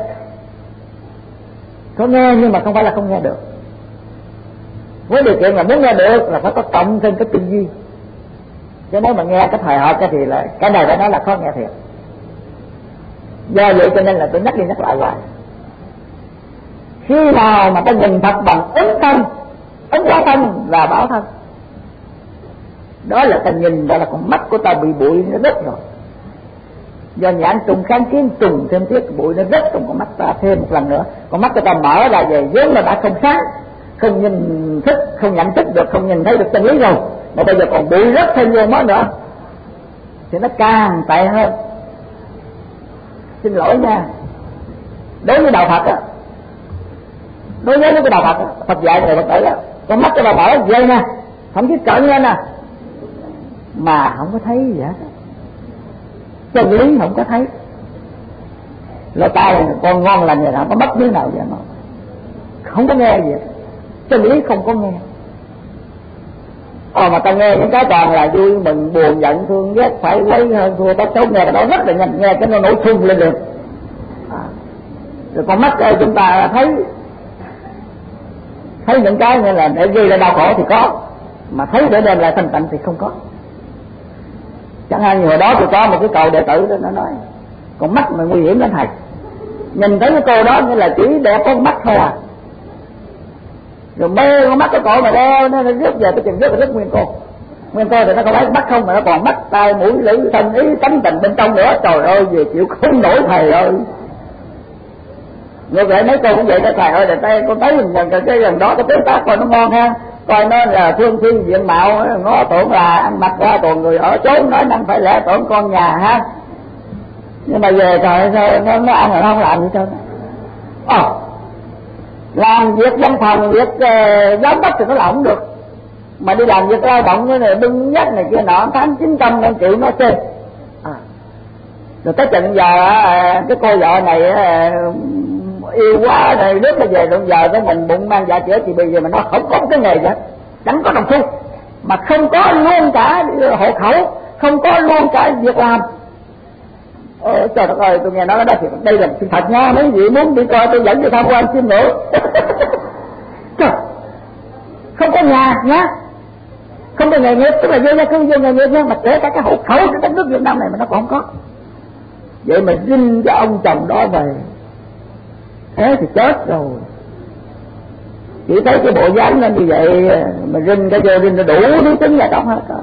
có nghe nhưng mà không phải là không nghe được. Với điều kiện là muốn nghe được là phải có cộng thêm cái tư duy. Chứ nếu mà nghe cái thời hợp thì là cái này phải nói là khó nghe thiệt. Do vậy cho nên là tôi nhắc đi nhắc lại hoài. Khi nào mà ta nhìn thật bằng ứng thân, ứng hóa thân và bảo thân, đó là ta nhìn đó là con mắt của ta bị bụi nó đứt rồi. Do nhãn trùng kháng kiến trùng thêm tiết bụi nó rớt trong con mắt ta thêm một lần nữa. Con mắt của ta mở ra về vốn là đã không sáng, không nhìn thức, không nhận thức được, không nhìn thấy được chân lý rồi, mà bây giờ còn bụi rớt thêm vô mới nữa thì nó càng tệ hơn. Xin lỗi nha, đối với đạo Phật á, đối với cái đạo Phật á, Phật dạy người Phật tử á, con mắt của ta mở vậy nè, thậm chí cỡ lên nè, mà không có thấy gì hết, chân lý không có thấy. Lỗ tai con ngon lành vậy nào có mất đứa nào vậy mà không có nghe gì hết. Chân lý không có nghe. Mà ta nghe những cái toàn là vui mừng buồn giận thương ghét phải lấy hơn thua tốt xấu, nghe đó rất là nhanh, nghe cái nó nổi xung lên được. Rồi con mắt ơi, chúng ta thấy những cái như là để gây ra đau khổ thì có, mà thấy để đem lại thanh tịnh thì không có. Chẳng hạn như hồi đó tôi có một cái cậu đệ tử đó, nó nói con mắt mà nguy hiểm lắm thầy, nhìn thấy cái cô đó như là chỉ đẹp con mắt thôi à, rồi mê con mắt cái cổ mà đeo nó rước về cái chừng rất nguyên cô thì nó không phải mắt không mà nó còn mắt tai mũi lưỡi thân ý tánh tình bên trong nữa. Trời ơi, về chịu không nổi thầy ơi. Ngược lại mấy cô cũng vậy đó thầy ơi, để tay con thấy mình cái gần đó cái tiếng tác coi nó ngon ha, coi nó là phương phi diện mạo, ngó tưởng là ăn mặc ra, còn người ở chốn nói năng phải lẽ tưởng con nhà ha. Nhưng mà về trời sao nó ăn rồi nó không làm gì trơn. Làm việc văn phòng, việc giám đốc thì nó làm không được, mà đi làm việc lao động cái này bưng nhất này kia nọ, tháng 900 triệu nó chơi. Rồi tới chừng giờ cái cô vợ này yêu quá rồi rước nó về, rồi giờ tới mình bụng mang dạ chữa chị bây giờ mà nó không có cái nghề gì hết, chẳng có đồng xu, mà không có luôn cả hộ khẩu, không có luôn cả việc làm. Trời đất ơi, tôi nghe nói đó thì đây là sự thật nha, mấy vị muốn đi coi tôi dẫn đi tham quan xin nữa. Trời, không có nhà nhá, không có nghề nghiệp, tức là vô gia cư vô nghề nghiệp nha, mà kể cả cái hộ khẩu của đất nước Việt Nam này mà nó còn không có. Vậy mà dinh cho ông chồng đó về, thế thì chết rồi. Chỉ thấy cái bộ dáng lên như vậy mà rinh cái giờ rinh nó đủ thứ tính là trong hết rồi.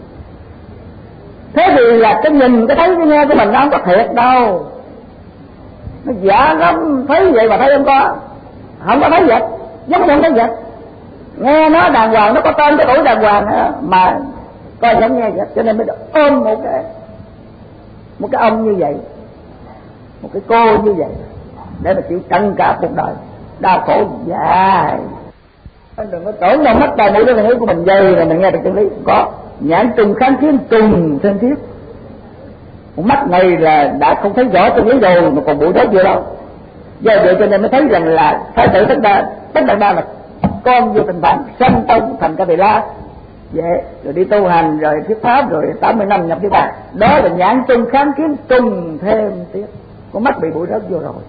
Thế thì là cái nhìn, cái thấy, cái nghe của mình nó không có thiệt đâu, nó giả lắm. Thấy vậy mà thấy không có thấy vậy, giống không thấy vậy. Nghe nó đàng hoàng, nó có tên cái tuổi đàng hoàng mà coi chẳng nghe vậy. Cho nên mới ôm một cái ông như vậy, một cái cô như vậy, để mà chịu trần cả cuộc đời đau khổ dài. Đừng có tưởng đâu mắt tai mũi cái nghĩ của mình dày rồi mình nghe được chân lý. Có nhãn trùng kháng kiến trùng thêm thiết, một mắt này là đã không thấy rõ chân lý rồi mà còn bụi đất gì đâu. Do vậy cho nên mới thấy rằng là Thái tử Tất Đạt Đa là con vua Tình Phạn, sanh tông thành Ca Tỳ La, vậy rồi đi tu hành rồi thuyết pháp rồi 80 năm nhập Niết Bàn. Đó là nhãn trùng kháng kiến trùng thêm thiết, con mắt bị bụi đất vô rồi.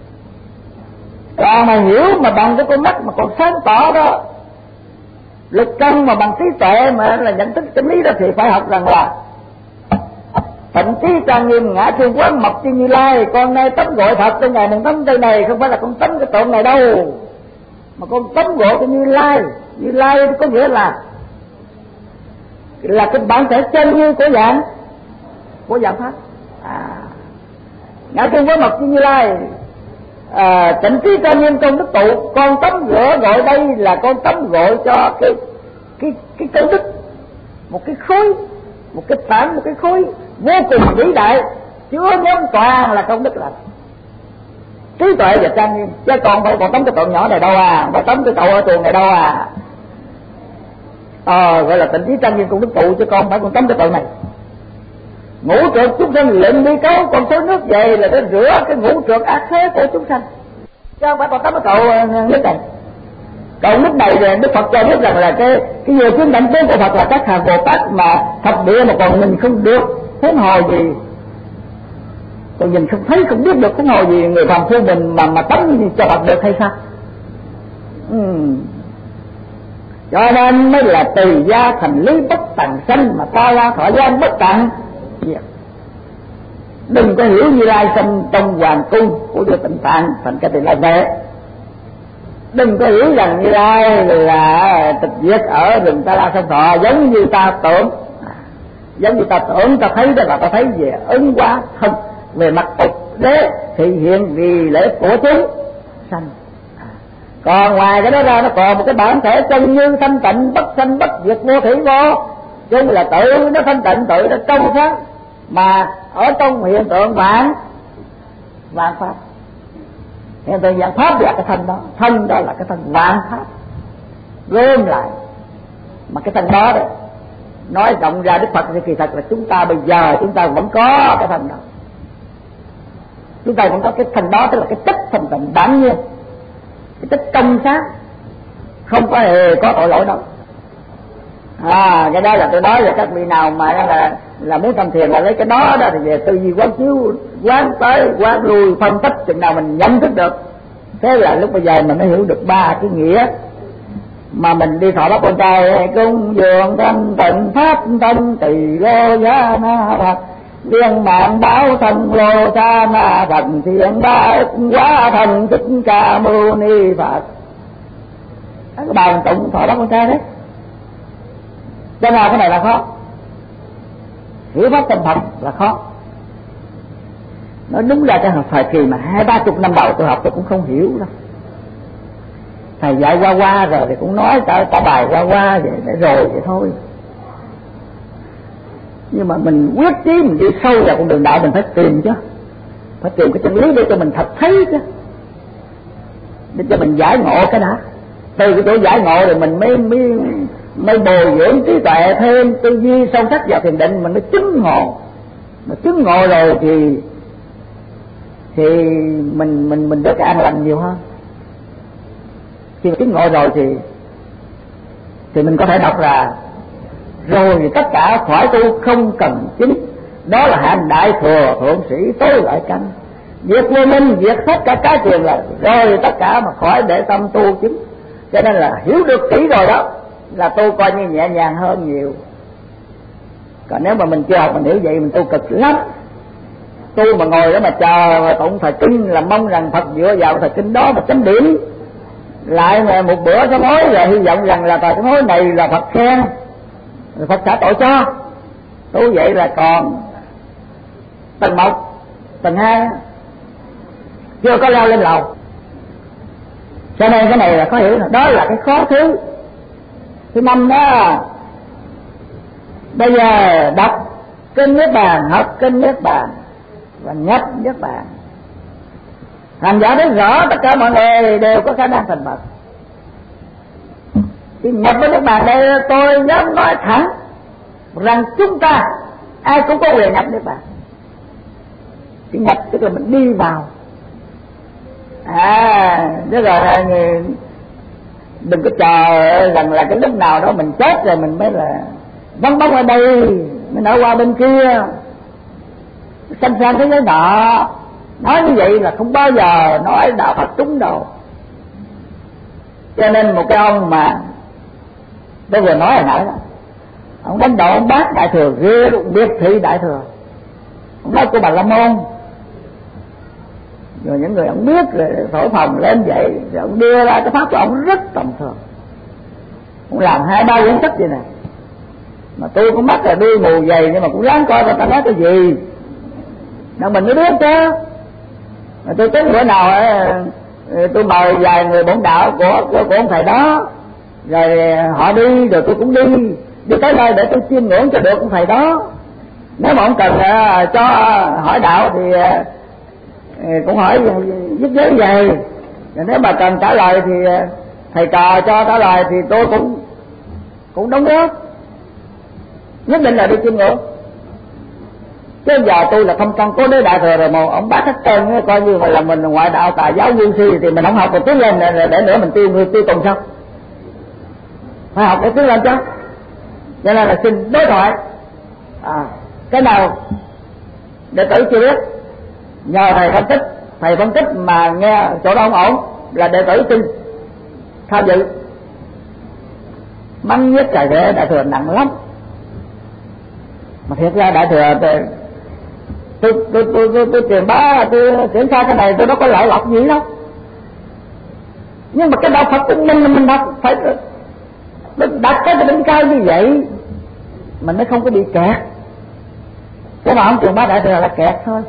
Còn mà hiểu mà bằng cái con mắt mà còn sáng tỏ đó, lực căn mà bằng trí tuệ mà là nhận thức chân lý đó, thì phải học rằng là tịnh trí trang nghiêm ngã thiên quán mập chi Như Lai. Con nay tấm gọi thật trên ngày mùng 8 tây này không phải là con tấm cái tượng này đâu, mà con tấm gọi của Như Lai. Như Lai có nghĩa là là cái bản thể chân như của dạng pháp. Ngài Trung với Mật Như Lai tịnh trí trang nghiêm công đức tụ, con tấm gỡ gọi đây là con tấm gọi cho cái công đức, một cái khối, một cái tảng, một cái khối vô cùng vĩ đại, chứa nhóm toàn là công đức lành, trí tuệ và trang nghiêm, chứ còn đâu còn tấm cái tượng nhỏ này đâu và tấm cái tụ ở trường này đâu gọi là tịnh trí trang nghiêm công đức tụ, chứ còn phải còn tấm cái tượng này. Ngũ trượt chúng sanh lệnh đi cấu, còn số nước về là để rửa cái ngũ trượt ác thế của chúng sanh, chứ không phải còn tấm cái cậu nước này. Cậu nước này thì Đức Phật cho biết rằng là cái nhiều chứng đảnh tướng của Phật là các hàng Bồ Tát mà thập địa mà còn mình không được, huống hồ gì còn nhìn không thấy không biết được, huống hồ gì người phàm phu mình mà tấm cho Phật được hay sao? Cho nên mới là tùy gia thành lý bất tận sanh, mà ta la thọ gian bất tận diệt. Đừng có hiểu Như Lai sanh trong hoàng cung của Vua Tịnh Tạng thành cái Tỳ La Vệ. Đừng có hiểu rằng Như Lai là tịch diệt ở rừng Ta La Sông Thọ, giống như ta tưởng. Giống như ta tưởng, ta thấy đó là ta thấy về ứng hóa thân, về mặt tục đế thị hiện vì lễ của chúng sanh. Còn ngoài cái đó ra nó còn một cái bản thể chân như thanh tịnh bất sanh bất diệt vô thủy vô, chứ là tự nó thanh tịnh, tự nó trong sáng, mà ở trong hiện tượng vạn pháp. Hiện tượng vạn pháp là cái thân đó là cái thân vạn pháp gom lại. Mà cái thân đó nói rộng ra Đức Phật thì kỳ thật là chúng ta bây giờ chúng ta vẫn có cái thân đó, chúng ta vẫn có cái thân đó, tức là cái chất thanh tịnh bản nhiên, cái chất trong sáng, không có hề có tội lỗi đâu. Cái đó là tôi nói về các vị nào mà là muốn tâm thiền là lấy cái đó thì về tư duy quán chiếu, quán tới quán lui, phân tích chừng nào mình nhận thức được, thế là lúc bây giờ mình mới hiểu được ba cái nghĩa mà mình đi thọ bắt con trai cung dường thanh tịnh pháp thân tỳ lô giá na Phật liên mạng báo thân lô sa na thần thiện ba quá thần thích ca mâu ni Phật. Cái bài mình tụng thọ bắt con trai đấy. Cho nên cái này là khó, hiểu pháp tâm Phật là khó. Nói đúng ra cái thời kỳ mà 20-30 năm đầu tôi học tôi cũng không hiểu đâu. Thầy dạy qua rồi thì cũng nói cả bài qua vậy rồi vậy thôi. Nhưng mà mình quyết chí mình đi sâu vào con đường đạo mình phải tìm chứ, phải tìm cái chân lý để cho mình thật thấy chứ, để cho mình giải ngộ cái đã. Từ cái chỗ giải ngộ rồi mình mới bồi dưỡng trí tuệ thêm, tư duy sâu sắc vào thiền định, mình mới chứng ngộ. Mà chứng ngộ rồi thì mình được cái an lành nhiều hơn. Khi mà chứng ngộ rồi thì mình có thể đọc là rồi thì tất cả khỏi tu không cần chứng, đó là hạnh đại thừa thượng sĩ tối lợi căn, việc vô minh việc hết cả cái tiền là rồi thì tất cả mà khỏi để tâm tu chứng. Cho nên là hiểu được kỹ rồi đó là tu coi như nhẹ nhàng hơn nhiều. Còn nếu mà mình chưa học mình hiểu vậy mình tu cực lắm. Tu mà ngồi đó mà chờ mà tụng thời kinh là mong rằng Phật dựa vào thời kinh đó mà chấm điểm lại mà một bữa sám hối, là hy vọng rằng là thời sám hối này là Phật khen, Phật xả tội cho. Tu vậy là còn tầng 1, tầng 2 chưa có leo lên lầu. Cho nên cái này là khó hiểu, đó là cái khó thứ 5 đó. Bây giờ đọc kinh Niết Bàn, học kinh Niết Bàn và nhập Niết Bàn, hành giả biết rõ tất cả mọi người đều có khả năng thành Phật. Thì nhập với Niết Bàn đây tôi dám nói thẳng rằng chúng ta ai cũng có quyền nhập Niết Bàn. Cái nhập tức là mình đi vào. Tức là đừng có chờ rằng là cái lúc nào đó mình chết rồi mình mới là vắng bóng ở đây, mới nở qua bên kia, sanh sang thế giới nọ. Nói như vậy là không bao giờ nói đạo Phật trúng đâu. Cho nên một cái ông mà tôi vừa nói hồi nãy đó, ông đánh độ ông bác đại thừa ghê luôn, biệt thị đại thừa. Ông nói của Bà La Môn, rồi những người ông biết rồi thổi phồng lên vậy, rồi ông đưa ra cái pháp của ông rất tầm thường. Ông làm 2-3 quyển sách vậy nè, Mà tôi cũng mắt là đuôi mù dày nhưng mà cũng ráng coi người ta nói cái gì. Nào mình mới biết chứ. Mà tôi tính bữa nào tôi mời vài người bổn đạo của ông thầy đó, rồi họ đi rồi tôi cũng đi tới đây để tôi chiêm ngưỡng cho được ông thầy đó. Nếu mà ông cần cho hỏi đạo thì cũng hỏi giúp giới về. Rồi nếu mà cần trả lời thì thầy trò cho trả lời thì tôi cũng đóng góp, nhất định là đi chiêm ngưỡng. Chứ giờ tôi là không căn cố đế đại thừa rồi mà ông bác hết trơn, coi như là mình ngoại đạo tà giáo nguyên si thì mình không học được tiến lên để nữa mình tiêu tùng sao? Phải học để tiến lên chứ. Cho nên là xin đối thoại. Cái nào đệ tử chưa biết nhờ thầy phân tích mà nghe chỗ đó không ổn là đệ tử xin tham dự. Mắng nhất cải thể đại thừa nặng lắm. Mà thiệt ra đại thừa tôi truyền bá, tôi chuyển sang cái này tôi đâu có lợi lộc gì đâu. Nhưng mà cái đạo Phật của mình phải đặt cái đỉnh cao như vậy mình mới không có bị kẹt. Cái mà không truyền bá đại thừa là kẹt thôi.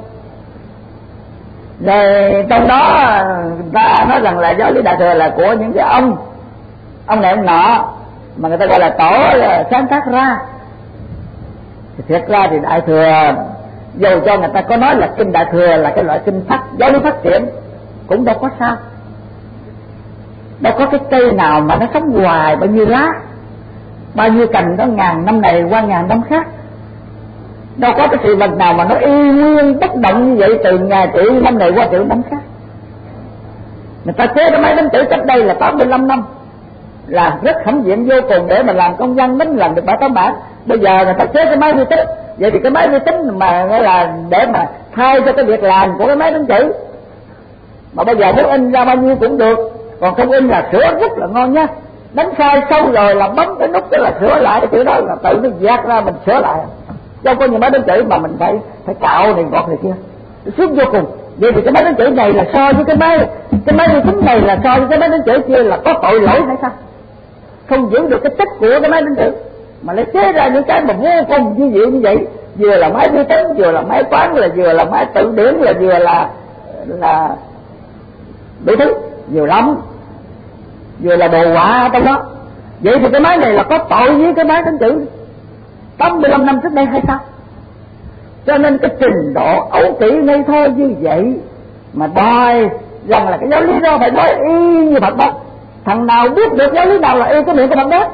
Rồi trong đó người ta nói rằng là giáo lý đại thừa là của những cái ông này ông nọ mà người ta gọi là tổ sáng tác ra. Thì thiệt ra thì đại thừa dù cho người ta có nói là kinh đại thừa là cái loại kinh giáo lý phát triển cũng đâu có sao. Đâu có cái cây nào mà nó sống hoài bao nhiêu lá, bao nhiêu cành đó ngàn năm này qua ngàn năm khác. Đâu có cái sự vật nào mà nó y nguyên bất động như vậy từ ngày triệu năm này qua triệu năm khác. Người ta chế cái máy đánh chữ cách đây là 85 năm là rất hãnh diện vô cùng để mà làm công văn đánh làm được 7-8 bản. Bây giờ người ta chế cái máy vi tính, vậy thì cái máy vi tính mà gọi là để mà thay cho cái việc làm của cái máy đánh chữ. Mà bây giờ muốn in ra bao nhiêu cũng được, còn không in là sửa rất là ngon nhá. Đánh sai xong rồi là bấm cái nút cái là sửa lại cái chữ đó, là tự nó dạt ra mình sửa lại. Đâu có nhiều máy đánh chữ mà mình phải cạo này gọt này kia, sướng vô cùng. Vậy thì cái máy đánh chữ này là so với cái máy vi tính này là so với cái máy đánh chữ kia là có tội lỗi hay sao? Không giữ được cái chất của cái máy đánh chữ mà lại chế ra những cái mà vô cùng vi diệu như vậy, vừa là máy vi tính, vừa là máy toán, là vừa là máy tự điển, là vừa là đủ thứ nhiều lắm, vừa là đồ họa trong đó. Vậy thì cái máy này là có tội với cái máy đánh chữ 85 năm trước đây hay sao? Cho nên cái trình độ ấu trĩ ngây thơ như vậy mà đòi rằng là cái giáo lý đó phải nói y như Phật đó. Thằng nào biết được giáo lý nào là y cái miệng của Phật đó?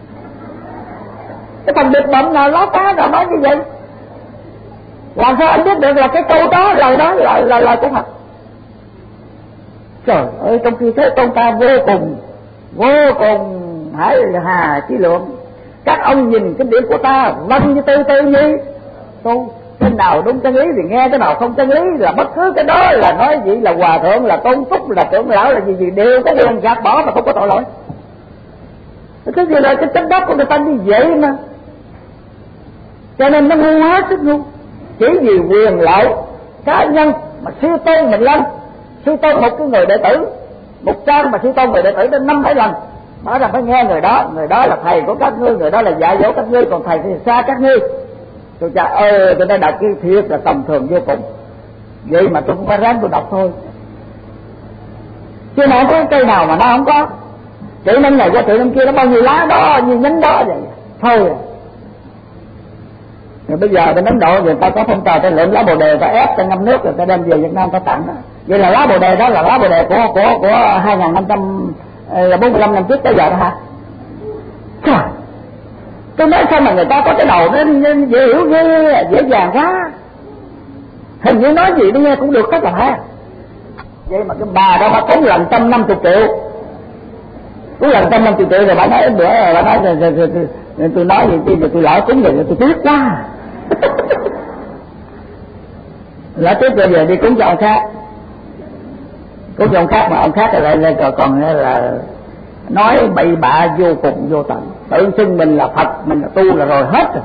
Cái thằng biệt bẩm nào ló cá nào nói như vậy? Làm sao anh biết được là cái câu đó, lời đó là lời của Phật? Trời ơi, trong khi thế tôn ta vô cùng hải hà chí lượng. Các ông nhìn cái điểm của ta vâng như tư như tu. Cái nào đúng chân lý thì nghe, cái nào không chân lý là bất cứ cái đó là nói gì là hòa thượng, là tôn túc, là trưởng lão, là gì đều có quyền gạt bỏ mà không có tội lỗi. Cái gì là cái tính đất của người ta như vậy mà. Cho nên nó ngu hết sức ngu. Chỉ vì quyền lợi cá nhân mà siêu tôn mình lên, siêu tôn một cái người đệ tử, một trang mà siêu tôn người đệ tử đến 5-7 lần. Nói rằng phải nghe người đó là thầy của các ngươi, người đó là dạy dỗ các ngươi, còn thầy thì xa các ngươi. Tôi cha ơi, tôi đã đọc cái thiệt là tầm thường vô cùng. Vậy mà tôi cũng phải ráng tôi đọc thôi. Chứ mà không có cây nào mà nó không có. Chữ năm này qua chữ năm kia nó bao nhiêu lá đó, như nhánh đó vậy. Thôi à. Rồi bây giờ bên Ấn Độ người ta có phong trào ta lượm lá bồ đề, ta ép, ta ngâm nước rồi ta đem về Việt Nam ta tặng đó. Vậy là lá bồ đề đó là lá bồ đề của 2545 năm trước tới giờ đó hả? Trời, tôi nói sao mà người ta có cái đầu nó dễ hiểu ghê, dễ dàng quá. Hình như nói gì đi nghe cũng được hết là ha. Vậy mà cái bà đó bà cúng lần 150 triệu, cúng lần 150 triệu rồi bà nói bữa rồi bà nói rồi tôi nói gì chứ tôi lỡ cúng rồi tôi tiếc quá. Lỡ tiếc rồi về đi cúng cho ông khác, cúng cho ông khác mà ông khác lại lên còn là nói bậy bạ vô cùng vô tận, tự xưng mình là Phật, mình là tu là rồi hết rồi.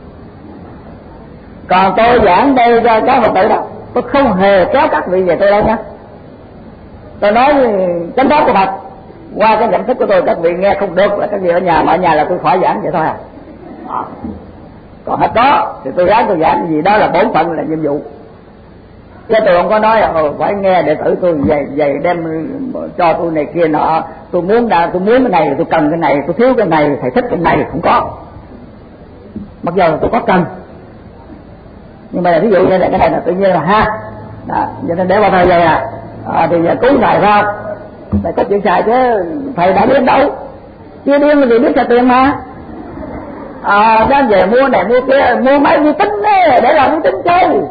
Còn tôi giảng đây ra các Phật tử đó, tôi không hề kéo các vị về tôi đâu nha. Tôi nói chánh pháp của Phật qua cái nhận thức của tôi, các vị nghe không được là các vị ở nhà, mà ở nhà là tôi khỏi giảng vậy thôi à. Đó. Còn hết đó thì tôi ráng tôi giảng gì đó là bổn phận, là nhiệm vụ, chứ tôi không có nói phải nghe đệ tử tôi vậy đem cho tôi này kia nọ, tôi muốn cái này, tôi cần cái này, tôi thiếu cái này, thầy thích cái này, không có. Mặc dù tôi có cần, nhưng mà ví dụ như là cái này là tự nhiên là ha, cho nên để vào thời vậy thì giờ cứu ngài ra thầy có chuyện xài chứ thầy đã biết đâu, chưa điên gì biết xài tiền mà. Đang về mua này mua kia, mua máy vi tính để làm vi tính chơi.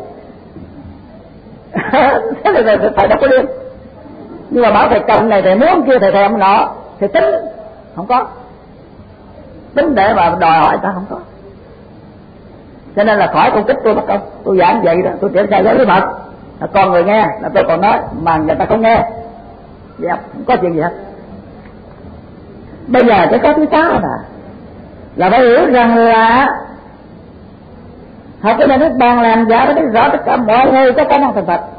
Thế là thầy đâu có điên, nhưng mà bảo thầy cần này, thầy muốn kia, thầy thèm nọ thì tính không có, tính để mà đòi hỏi ta không có. Cho nên là khỏi công kích tôi mất công, tôi giảng vậy đó, tôi triển khai giáo lý Phật, còn người nghe là tôi còn nói mà người ta không nghe, dạ, không có chuyện gì hết. Bây giờ cái có thứ sáu là phải hiểu rằng là học cái này Niết Bàn làm giả nó biết rõ tất cả mọi người có khả năng thành Phật,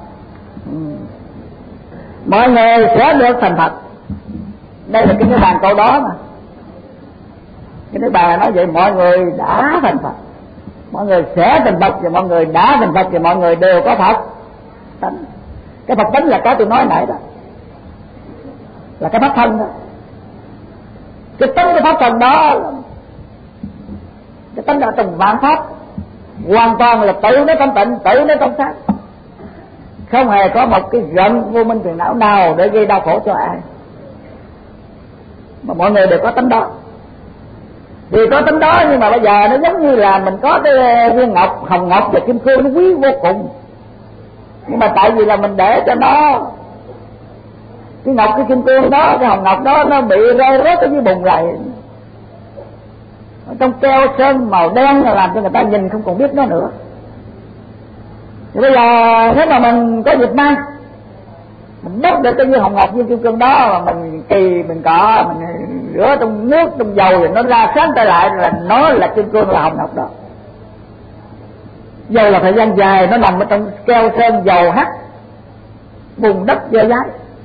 mọi người sẽ được thành Phật. Đây là cái Niết Bàn câu đó mà. Cái Niết Bàn nói vậy, mọi người đã thành Phật, mọi người sẽ thành Phật, và mọi người đã thành Phật, và mọi người đều có Phật tánh. Cái Phật tánh là cái tôi nói nãy đó, là cái pháp thân đó. Cái tánh cái pháp thân đó, cái tánh là từng vạn pháp, hoàn toàn là tự nó thanh tịnh, tự nó trong sáng, không hề có một cái giận vô minh phiền não nào để gây đau khổ cho ai, mà mọi người đều có tánh đó. Vì có tánh đó, nhưng mà bây giờ nó giống như là mình có cái viên ngọc, hồng ngọc và kim cương, nó quý vô cùng, nhưng mà tại vì là mình để cho nó, cái ngọc, cái kim cương đó, cái hồng ngọc đó nó bị rơi rớt ở dưới bùn lầy, trong keo sơn màu đen là làm cho người ta nhìn không còn biết nó nữa. Thì bây giờ nếu mà mình có dịp mang, mình đốt được cái như hồng ngọc, như kim cương đó, mà mình kỳ, mình cọ, mình rửa trong nước, trong dầu thì nó ra sáng trở lại là nó là kim cương, là hồng ngọc đó. Dầu là thời gian dài nó nằm ở trong keo sơn dầu hắt, bùn đất dơ dái.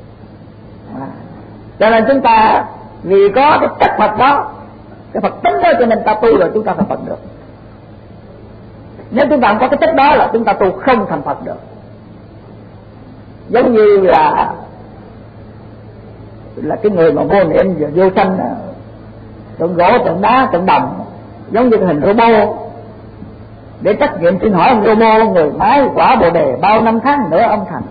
Cho nên chúng ta vì có cái chất Phật đó, cái Phật tính đó, cho nên ta tu rồi chúng ta thành Phật được. Nếu chúng ta không có cái chất đó là chúng ta tu không thành Phật được. Giống như là cái người mà vô niệm và vô sanh, tượng gỗ, tượng đá, tượng đồng, giống như cái hình robot, để trách nhiệm xin hỏi ông robot, người mái quả Bồ Đề bao năm tháng nữa ông thành.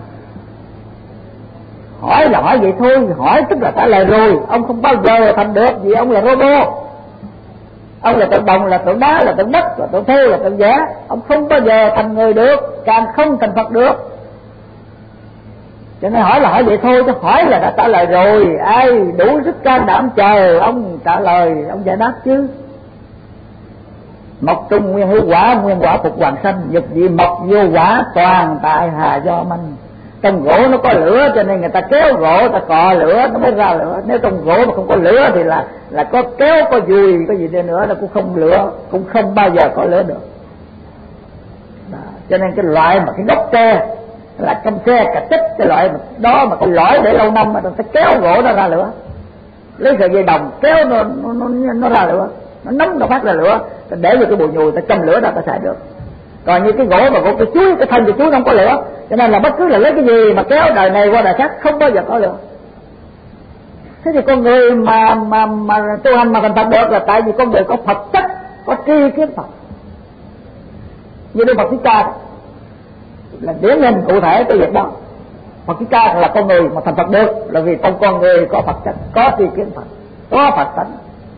Hỏi là hỏi vậy thôi, hỏi tức là trả lời rồi, ông không bao giờ thành được, vì ông là robot. Ông là tượng đồng, là tượng đá, là tượng đất, là tượng thêu, là tượng vẽ, ông không bao giờ thành người được, càng không thành Phật được. Cho nên hỏi là hỏi vậy thôi, chứ hỏi là đã trả lời rồi, ai đủ sức can đảm chờ ông trả lời, ông giải đáp chứ. Mộc trung nguyên hữu quả, nguyên quả phục hoàng sanh, dục dị mộc vô quả, toàn tại hà do manh. Trong gỗ nó có lửa cho nên người ta kéo gỗ, ta cọ lửa nó mới ra lửa. Nếu trong gỗ mà không có lửa thì là có kéo, có dùi, có gì đi nữa nó cũng không lửa, cũng không bao giờ có lửa được. Đó. Cho nên cái loại mà cái gốc tre là trong xe cà tích, cái loại đó mà cái lõi để lâu năm mà ta kéo gỗ nó ra lửa, lấy sợi dây đồng kéo nó ra lửa, nó nóng nó phát ra lửa, ta để vô cái bùi nhùi ta châm lửa ra ta xài được. Còn như cái gỗ mà gỗ cái chuối, cái thân cái chuối không có lửa, cho nên là bất cứ là lấy cái gì mà kéo đời này qua đời khác không bao giờ có lửa. Thế thì con người mà tu hành mà thành Phật được là tại vì con người có Phật chất, có tri kiến Phật. Như Đức Phật Thích Ca là điển hình cụ thể cái việc đó. Phật Thích Ca là con người mà thành Phật được là vì trong con người có Phật chất, có tri kiến Phật, có Phật tánh.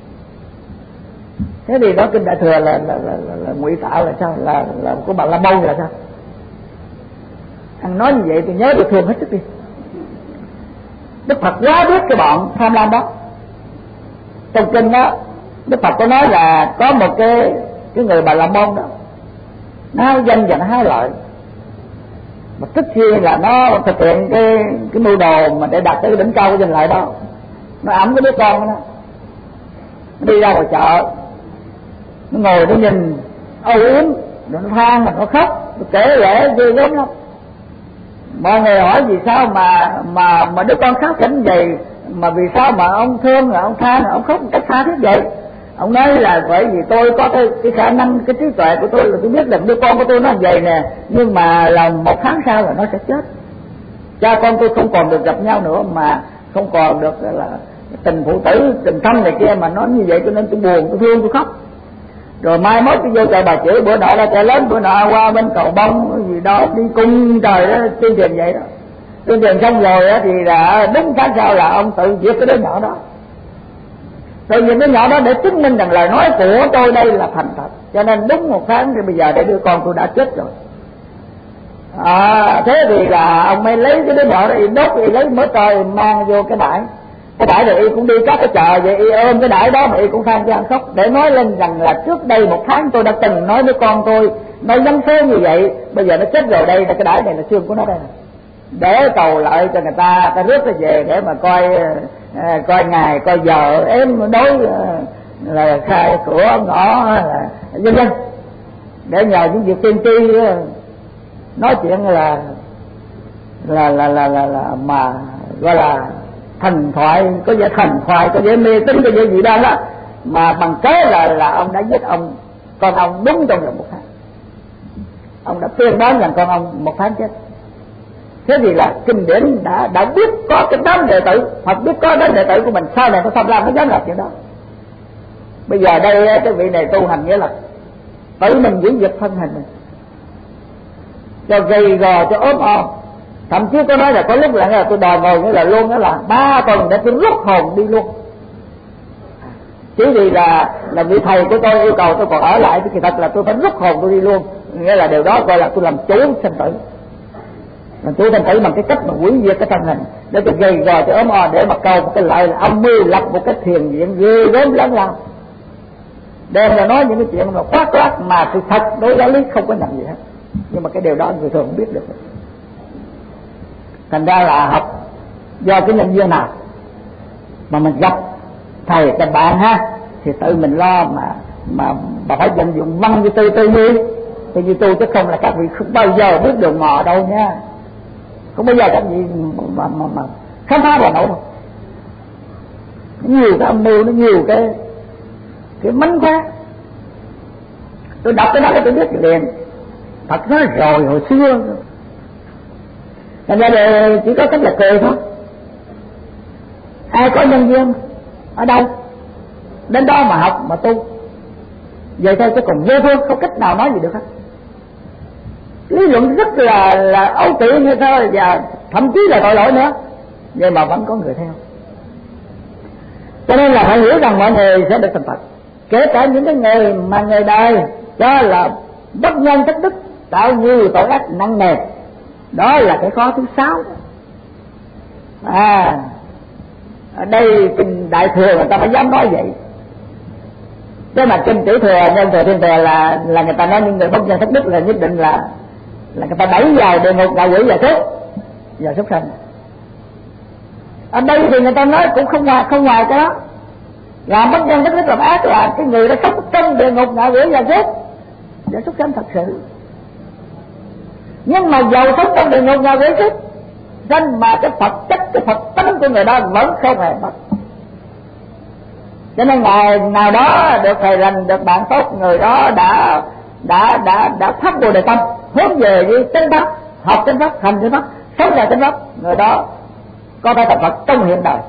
Thế thì đó kinh Đại Thừa là ngụy tạo là sao, là của bạn La Mâu là sao? Anh nói như vậy thì nhớ được thường hết sức đi. Đức Phật quá biết cái bọn tham lam đó. Trong kinh đó Đức Phật có nói là có một cái người Bà La Môn đó, nó háo danh và nó háo lợi, mà trước khi là nó thực hiện cái mưu đồ mà để đạt tới cái đỉnh cao của danh lợi đó, nó ẵm cái đứa con đó, nó đi ra ngoài chợ, nó ngồi nó nhìn âu yếm, rồi nó than, rồi nó khóc, nó kể lể ghê gớm lắm. Mọi người hỏi vì sao mà đứa con khóc cảnh vậy, mà vì sao mà ông thương, rồi ông than, rồi ông khóc một cách tha thiết vậy? Ông nói là bởi vì tôi có cái khả năng, cái trí tuệ của tôi là tôi biết là đứa con của tôi nó vậy nè, nhưng mà là 1 tháng sau là nó sẽ chết. Cha con tôi không còn được gặp nhau nữa, mà không còn được là tình phụ tử, tình thân này kia, mà nó như vậy cho nên tôi buồn, tôi thương, tôi khóc. Rồi mai mốt tôi vô chợ Bà Chữa, bữa nọ là chợ lớn, bữa nọ qua bên Cầu Bông gì đó, đi cung trời đó, tuyên truyền vậy đó. Tuyên truyền xong rồi thì là đúng tháng sau là ông tự giết cái đứa nhỏ đó. Rồi những đứa nhỏ đó để chứng minh rằng lời nói của tôi đây là thành thật. Cho nên đúng 1 tháng thì bây giờ để đưa con tôi đã chết rồi. Thế thì là ông mới lấy cái đứa nhỏ đó y đốt, y lấy mỡ trời mang vô cái đải. Cái đải rồi y cũng đi các cái chợ vậy, y ôm cái đải đó mà y cũng than gian khóc để nói lên rằng là trước đây 1 tháng tôi đã từng nói với con tôi, nói giống số như vậy, bây giờ nó chết rồi, đây là cái đải này là xương của nó đây này. Để cầu lại cho người ta rước nó về để mà coi ngày, coi giờ em đối là khai cửa ngõ là vân vân, để nhờ những việc tiên tri nói chuyện là mà gọi là thần thoại, có vẻ thần thoại, có vẻ mê tín, có vẻ gì đó đó, mà bằng cớ là ông đã giết con ông đúng trong vòng 1 tháng. Ông đã tuyên bố rằng con ông 1 tháng chết. Thế thì là kinh điển đã biết có cái đám đệ tử, hoặc biết có đám đệ tử của mình sau này nó tham lam, nó dám làm chuyện đó. Bây giờ đây cái vị này tu hành nghĩa là tự mình giữ giật thân hình mình, cho gầy gò, cho ốm om. Thậm chí có nói là có lúc là tôi đòi ngồi nghĩa là luôn, đó là 3 tuần để tôi rút hồn đi luôn. Chỉ vì là vị thầy của tôi yêu cầu tôi còn ở lại, thì thật là tôi phải rút hồn tôi đi luôn. Nghĩa là điều đó gọi là tôi làm chủ sinh tử, làm chủ sinh tử bằng cái cách mà hủy diệt cái thân hình, để tôi gầy gò cho ốm o, để mà cầu một cái lợi là âm mưu lập một cái thiền viện ghê gớm lớn lao, đem là nói những cái chuyện mà khoác lác mà sự thật đối giáo lý không có nhận gì hết. Nhưng mà cái điều đó người thường không biết được. Thành ra là học do cái nhân duyên nào mà mình gặp thầy các bạn ha, thì tự mình lo mà phải vận dụng văn như tư như tu, chứ không là các vị không bao giờ biết đường mò đâu nha. Không bao giờ các vị mà khám phá là nổi đâu. Nhiều cái âm mưu, nó nhiều cái mánh khóe. Tôi đọc cái đó tôi biết liền. Thật nói rồi hồi xưa. Thành ra là chỉ có cách là cười thôi. Ai có nhân duyên ở đâu đến đó mà học mà tu vậy thôi, chứ còn vô phương không cách nào nói gì được hết. Lý luận rất là ấu trĩ như thôi, và thậm chí là tội lỗi nữa, nhưng mà vẫn có người theo. Cho nên là phải hiểu rằng mọi người sẽ được thành Phật, kể cả những cái người mà người đời cho là bất nhân thất đức, tạo nhiều tội ác nặng nề. Đó là cái khó thứ 6. Ở đây kinh Đại Thừa người ta mới dám nói vậy. Chứ mà kinh Tiểu Thừa, Nhân Thừa, Thiên Thừa là người ta nói những người bất nhân thất đức là nhất định là người ta đẩy vào địa ngục, ngạ quỷ và súc sanh. Ở đây thì người ta nói cũng không ngoài cái đó. Làm bất nhân thất đức làm ác là cái người đó sống trong địa ngục, ngạ quỷ và súc sanh thật sự. Nhưng mà dầu sống trong địa ngục, ngạ quỷ súc sanh mà cái Phật chất, cái Phật tánh của người đó vẫn không hề mất. Cho nên ngày nào đó được thầy lành, được bạn tốt, người đó đã phát Bồ Đề tâm, hướng về với chánh pháp, học chánh pháp, hành chánh pháp, sống là chánh pháp, người đó có thể thành Phật trong hiện đời.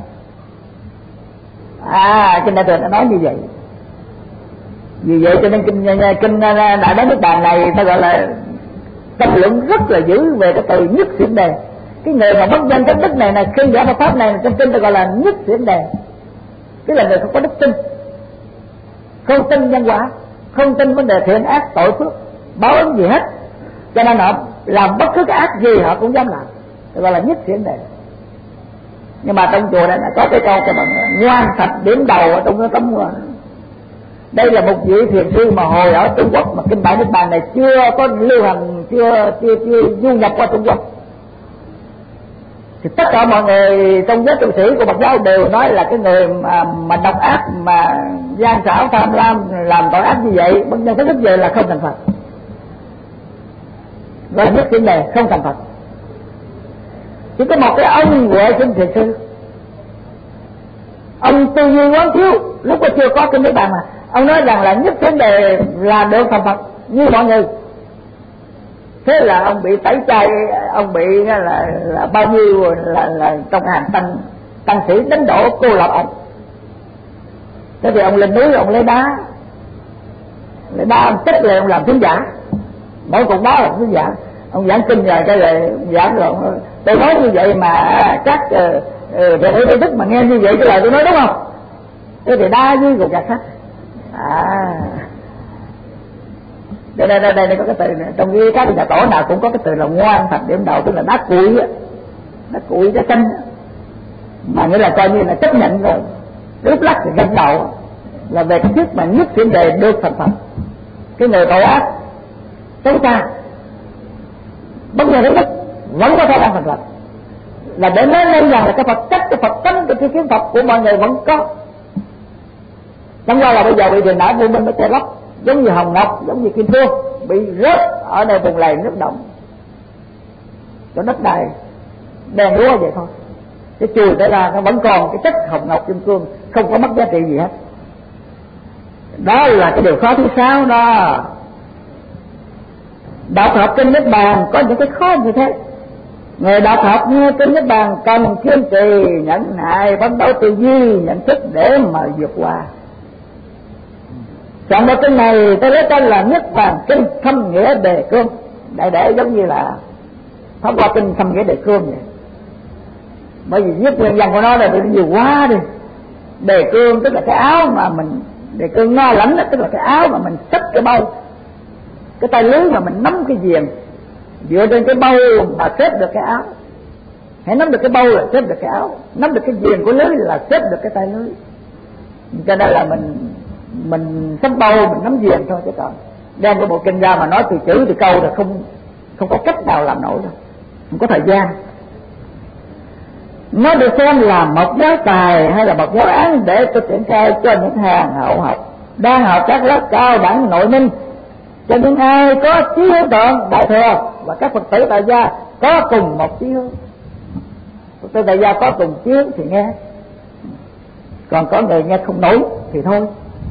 Kinh Đại Thừa đã nói như vậy. Vì vậy cho nên kinh Đại Đế Niết Bàn này ta gọi là tâm luận rất là dữ về cái từ nhất xiển đề. Cái người mà bất nhân thất đức này khi giải Phật pháp này trong kinh ta gọi là nhất xiển đề. Tức là người không có đức tin, không tin nhân quả, không tin vấn đề thiện ác, tội phước, báo ứng gì hết, cho nên họ làm bất cứ cái ác gì họ cũng dám làm, gọi là nhất xiển đề. Nhưng mà trong chùa này có cái câu cho bạn ngoan thạch điểm đầu ở trong cái tấm hoa. Đây là một vị thiền sư mà hồi ở Trung Quốc mà kinh Đại Niết Bàn này chưa có lưu hành, chưa du nhập qua Trung Quốc. Thì tất cả mọi người trong giới tu sĩ của Phật giáo đều nói là cái người mà độc ác, mà gian xảo tham lam, làm tội ác như vậy, bất nhân thất đức vậy là không thành Phật. Gọi là nhất xiển đề, không thành Phật. Chỉ có một cái ông Huệ Sinh thiền sư, ông tư duy quán thiếu, lúc đó chưa có kinh Niết Bàn mà Ông nói rằng là nhất vấn đề là được thành Phật như mọi người. Thế là ông bị tẩy chay, ông bị là bao nhiêu là trong hàng tăng sĩ đánh đổ cô lập ông. Thế thì ông lên núi ông lấy đá ông tích lên ông làm thính giả, mỗi cục đá làm thính giả. Ông giảng kinh rồi cái là giảng rồi tôi nói như vậy mà các về ý thức mà nghe như vậy cái lời tôi nói đúng không? Thế thì đá với cục gạch sắt. Đây có cái từ này. Trong các nhà tổ nào cũng có cái từ là ngoan thành điểm đầu, tức là đá cuội đá xanh, mà nghĩa là coi như là chấp nhận rồi, lúc lắc thì gật đầu, là về cái thuyết mà nhất vấn đề được thành Phật. Cái người tội ác xấu xa bất ngờ đến mức vẫn có thể làm thành Phật, là để nói lên rằng là cái Phật cách, cái Phật tánh, cái kiến Phật của mọi người vẫn có. Chẳng qua là bây giờ bị thiền não vô minh nó che lấp, giống như hồng ngọc, giống như kim cương bị rớt ở nơi vùng lầy nước động, chỗ đất đai đen đúa vậy thôi. Cái chùi để ra nó vẫn còn cái chất hồng ngọc kim cương, không có mất giá trị gì hết. Đó là cái điều khó thứ 6 đó. Đạo học kinh Niết Bàn có những cái khó như thế. Người đạo học nghe kinh Niết Bàn cần kiên trì, nhẫn nại, phấn đấu tư duy, nhận thức để mà vượt qua. Trong bộ kinh này tôi lấy tên là Niết Bàn kinh thâm nghĩa đề cương, để giống như là thông qua kinh thâm nghĩa đề cương vậy. Bởi vì viết nguyên văn của nó là bị nhiều quá đi. Đề cương tức là cái áo mà mình, đề cương no lắm đó, tức là cái áo mà mình xách cái bao, cái tay lưới mà mình nắm cái viền, dựa trên cái bao mà xếp được cái áo. Hãy nắm được cái bao là xếp được cái áo, nắm được cái viền của lưới là xếp được cái tay lưới. Cho nên là mình xách bao, mình nắm viền thôi, chứ còn đem cái bộ kinh ra mà nói từ chữ từ câu là không có cách nào làm nổi đâu, không có thời gian. Nó được xem là một giáo tài hay là một giáo án để tôi triển khai cho những hàng hậu học đang học các lớp cao đẳng nội minh, cho những ai có chí hướng tượng đại thừa và các Phật tử tại gia có cùng một chí hướng. Phật tử tại gia có cùng chí hướng thì nghe, còn có người nghe không nổi thì thôi.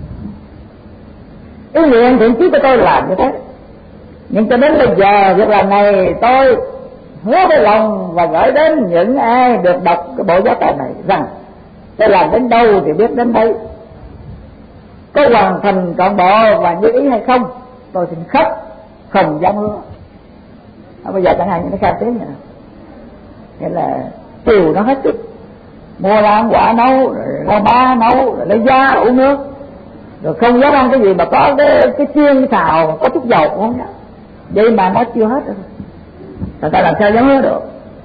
Ý nguyện thiện chí của tôi làm như thế, nhưng cho đến bây giờ việc làm này tôi hứa với lòng và gửi đến những ai được đọc cái bộ giáo tài này rằng tôi làm đến đâu thì biết đến đấy. Có hoàn thành trọn bộ và như ý hay không tôi xin khóc, không dám hứa. Bây giờ chẳng hạn như nó khai tiếng vậy, nghĩa là chiều nó hết chút, mua ra ăn quả nấu, rồi ra bá nấu, rồi lấy giá uống nước, rồi không dám ăn cái gì mà có cái chiên cái xào có chút dầu cũng không dám. Vậy mà nó chưa hết rồi, ta làm sao dám hứa được.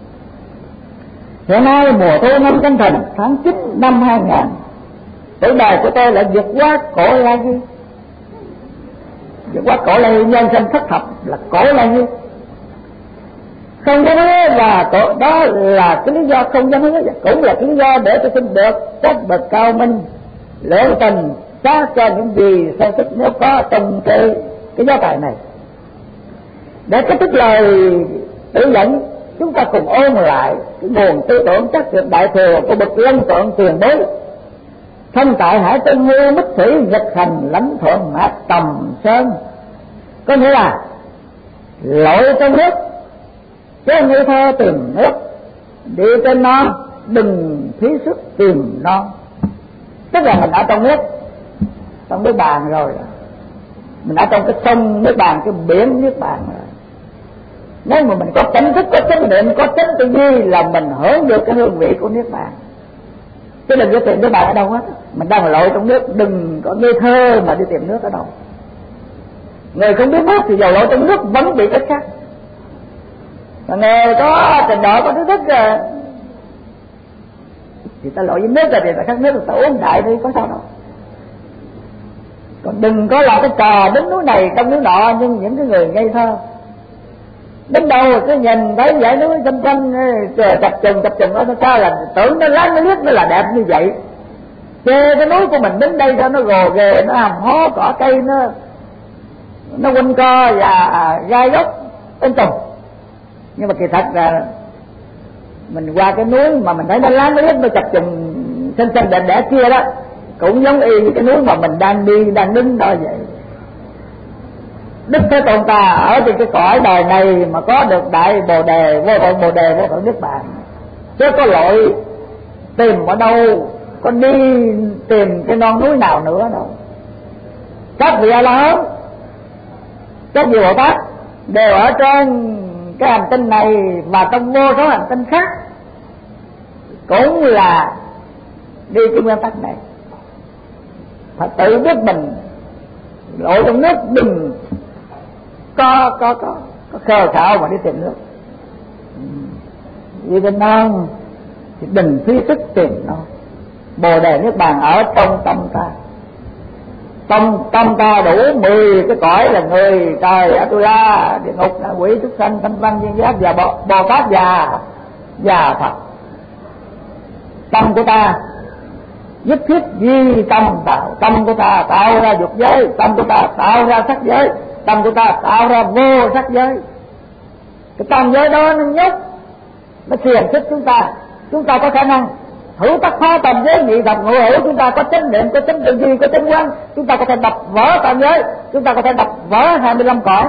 Hiện nay mùa thu năm Canh Thìn tháng 9 năm 2000, tuổi đời của tôi lại vượt qua cổ La Hi. Vượt qua cổ La Hi, nhân sinh thất thập là cổ La Hi. Không dám hứa và đó là cái lý do không dám hứa, cũng là cái lý do để tôi xin được các bậc cao minh lễ tình xác cho những gì sâu sắc nếu có trong cái giáo tài này. Để kết thúc lời tự dẫn, chúng ta cùng ôn lại cái nguồn tư tưởng chắc tuyệt đại thừa của bậc Long Tượng tiền bối. Thân tại hải tinh hư bích thủy nhật hành lãnh thuận mát tầm sơn, có nghĩa là lội trong nước chứ ngây thơ tìm nước, đi trên non đừng phí sức tìm non. Tức là mình ở trong nước bàn rồi, mình ở trong cái sông nước bàn, cái biển nước bàn rồi. Nếu mà mình có tỉnh thức, có chánh niệm, có chánh tư duy là mình hưởng được cái hương vị của nước bàn. Chứ đừng có tìm nước bàn ở đâu hết. Mình đang lội trong nước, đừng có ngây thơ mà đi tìm nước ở đâu. Người không biết nước thì dầu lội trong nước vẫn bị cái khác. Còn người có trình độ, có thứ thức rồi thì ta lội với nước rồi thì ta khát nước rồi ta uống đại đi, có sao đâu. Còn đừng có làm cái trò đến núi này trong núi nọ, nhưng những cái người ngây thơ đến đâu cứ nhìn thấy dãy núi xanh xanh chập chừng nó sao là tưởng nó láng nó liếc nó là đẹp như vậy. Chê cái núi của mình đến đây cho nó gồ ghề, nó hầm hố, cỏ cây nó quanh co và gai gốc tinh tùng. Nhưng mà kỳ thật là mình qua cái núi mà mình thấy nó láng nó liếc nó chập chừng xanh xanh đẹp đẽ kia đó, cũng giống y như cái núi mà mình đang đi đang đứng đó vậy. Đức Thế Tôn ta ở trên cái cõi đời này mà có được đại bồ đề, vô tận bồ đề, vô tận niết bàn, chứ có lội tìm ở đâu, có đi tìm cái non núi nào nữa đâu. Các vị A-la-hán, các vị Bồ Tát đều ở trên cái hành tinh này và trong vô số hành tinh khác cũng là đi cái nguyên tắc này. Phải tự biết mình lội trong nước, đừng có khờ khạo mà đi tìm nước. Vì bên non thì đừng phí sức tìm nó. Bồ đề niết bàn ở trong tâm ta. Tâm ta đủ 10 cái cõi là người, trời, Atula, địa ngục, quỷ, súc sanh, thanh văn, viên giác và Bồ Tát và Phật. Tâm của ta nhất thiết duy tâm tạo. Tâm của ta tạo ra dục giới, tâm của ta tạo ra sắc giới, tâm của ta tạo ra vô sắc giới. Cái tam giới đó nó nhốt, nó xiềng xích chúng ta có khả năng thử tất phá tam giới nhị thập ngũ hữu. Chúng ta có chánh niệm, có chánh tư duy, có chánh quán, chúng ta có thể đập vỡ tam giới, chúng ta có thể đập vỡ 25 cõi.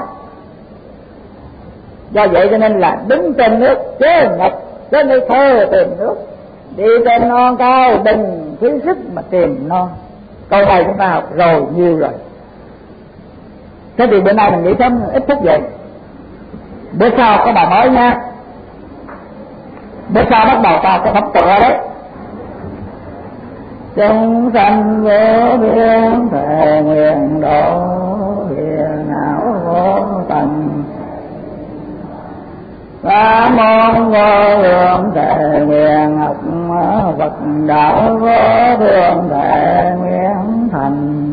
Do vậy cho nên là đứng trên nước chế ngập, đến nơi thơ tìm nước, đi trên non cao đừng phí sức mà tìm non. Câu này chúng ta học rồi, nhiều rồi. Thế thì bữa nay mình nghĩ sớm ít phút vậy, bữa sau có bài mới nha. Bữa sau bắt đầu ta sẽ tập tựa đấy. Chúng sanh vô biên thề nguyện độ, hiền não vô tận. Sa môn vô lượng thề nguyện học Phật đạo, vô thượng thề nguyện thành.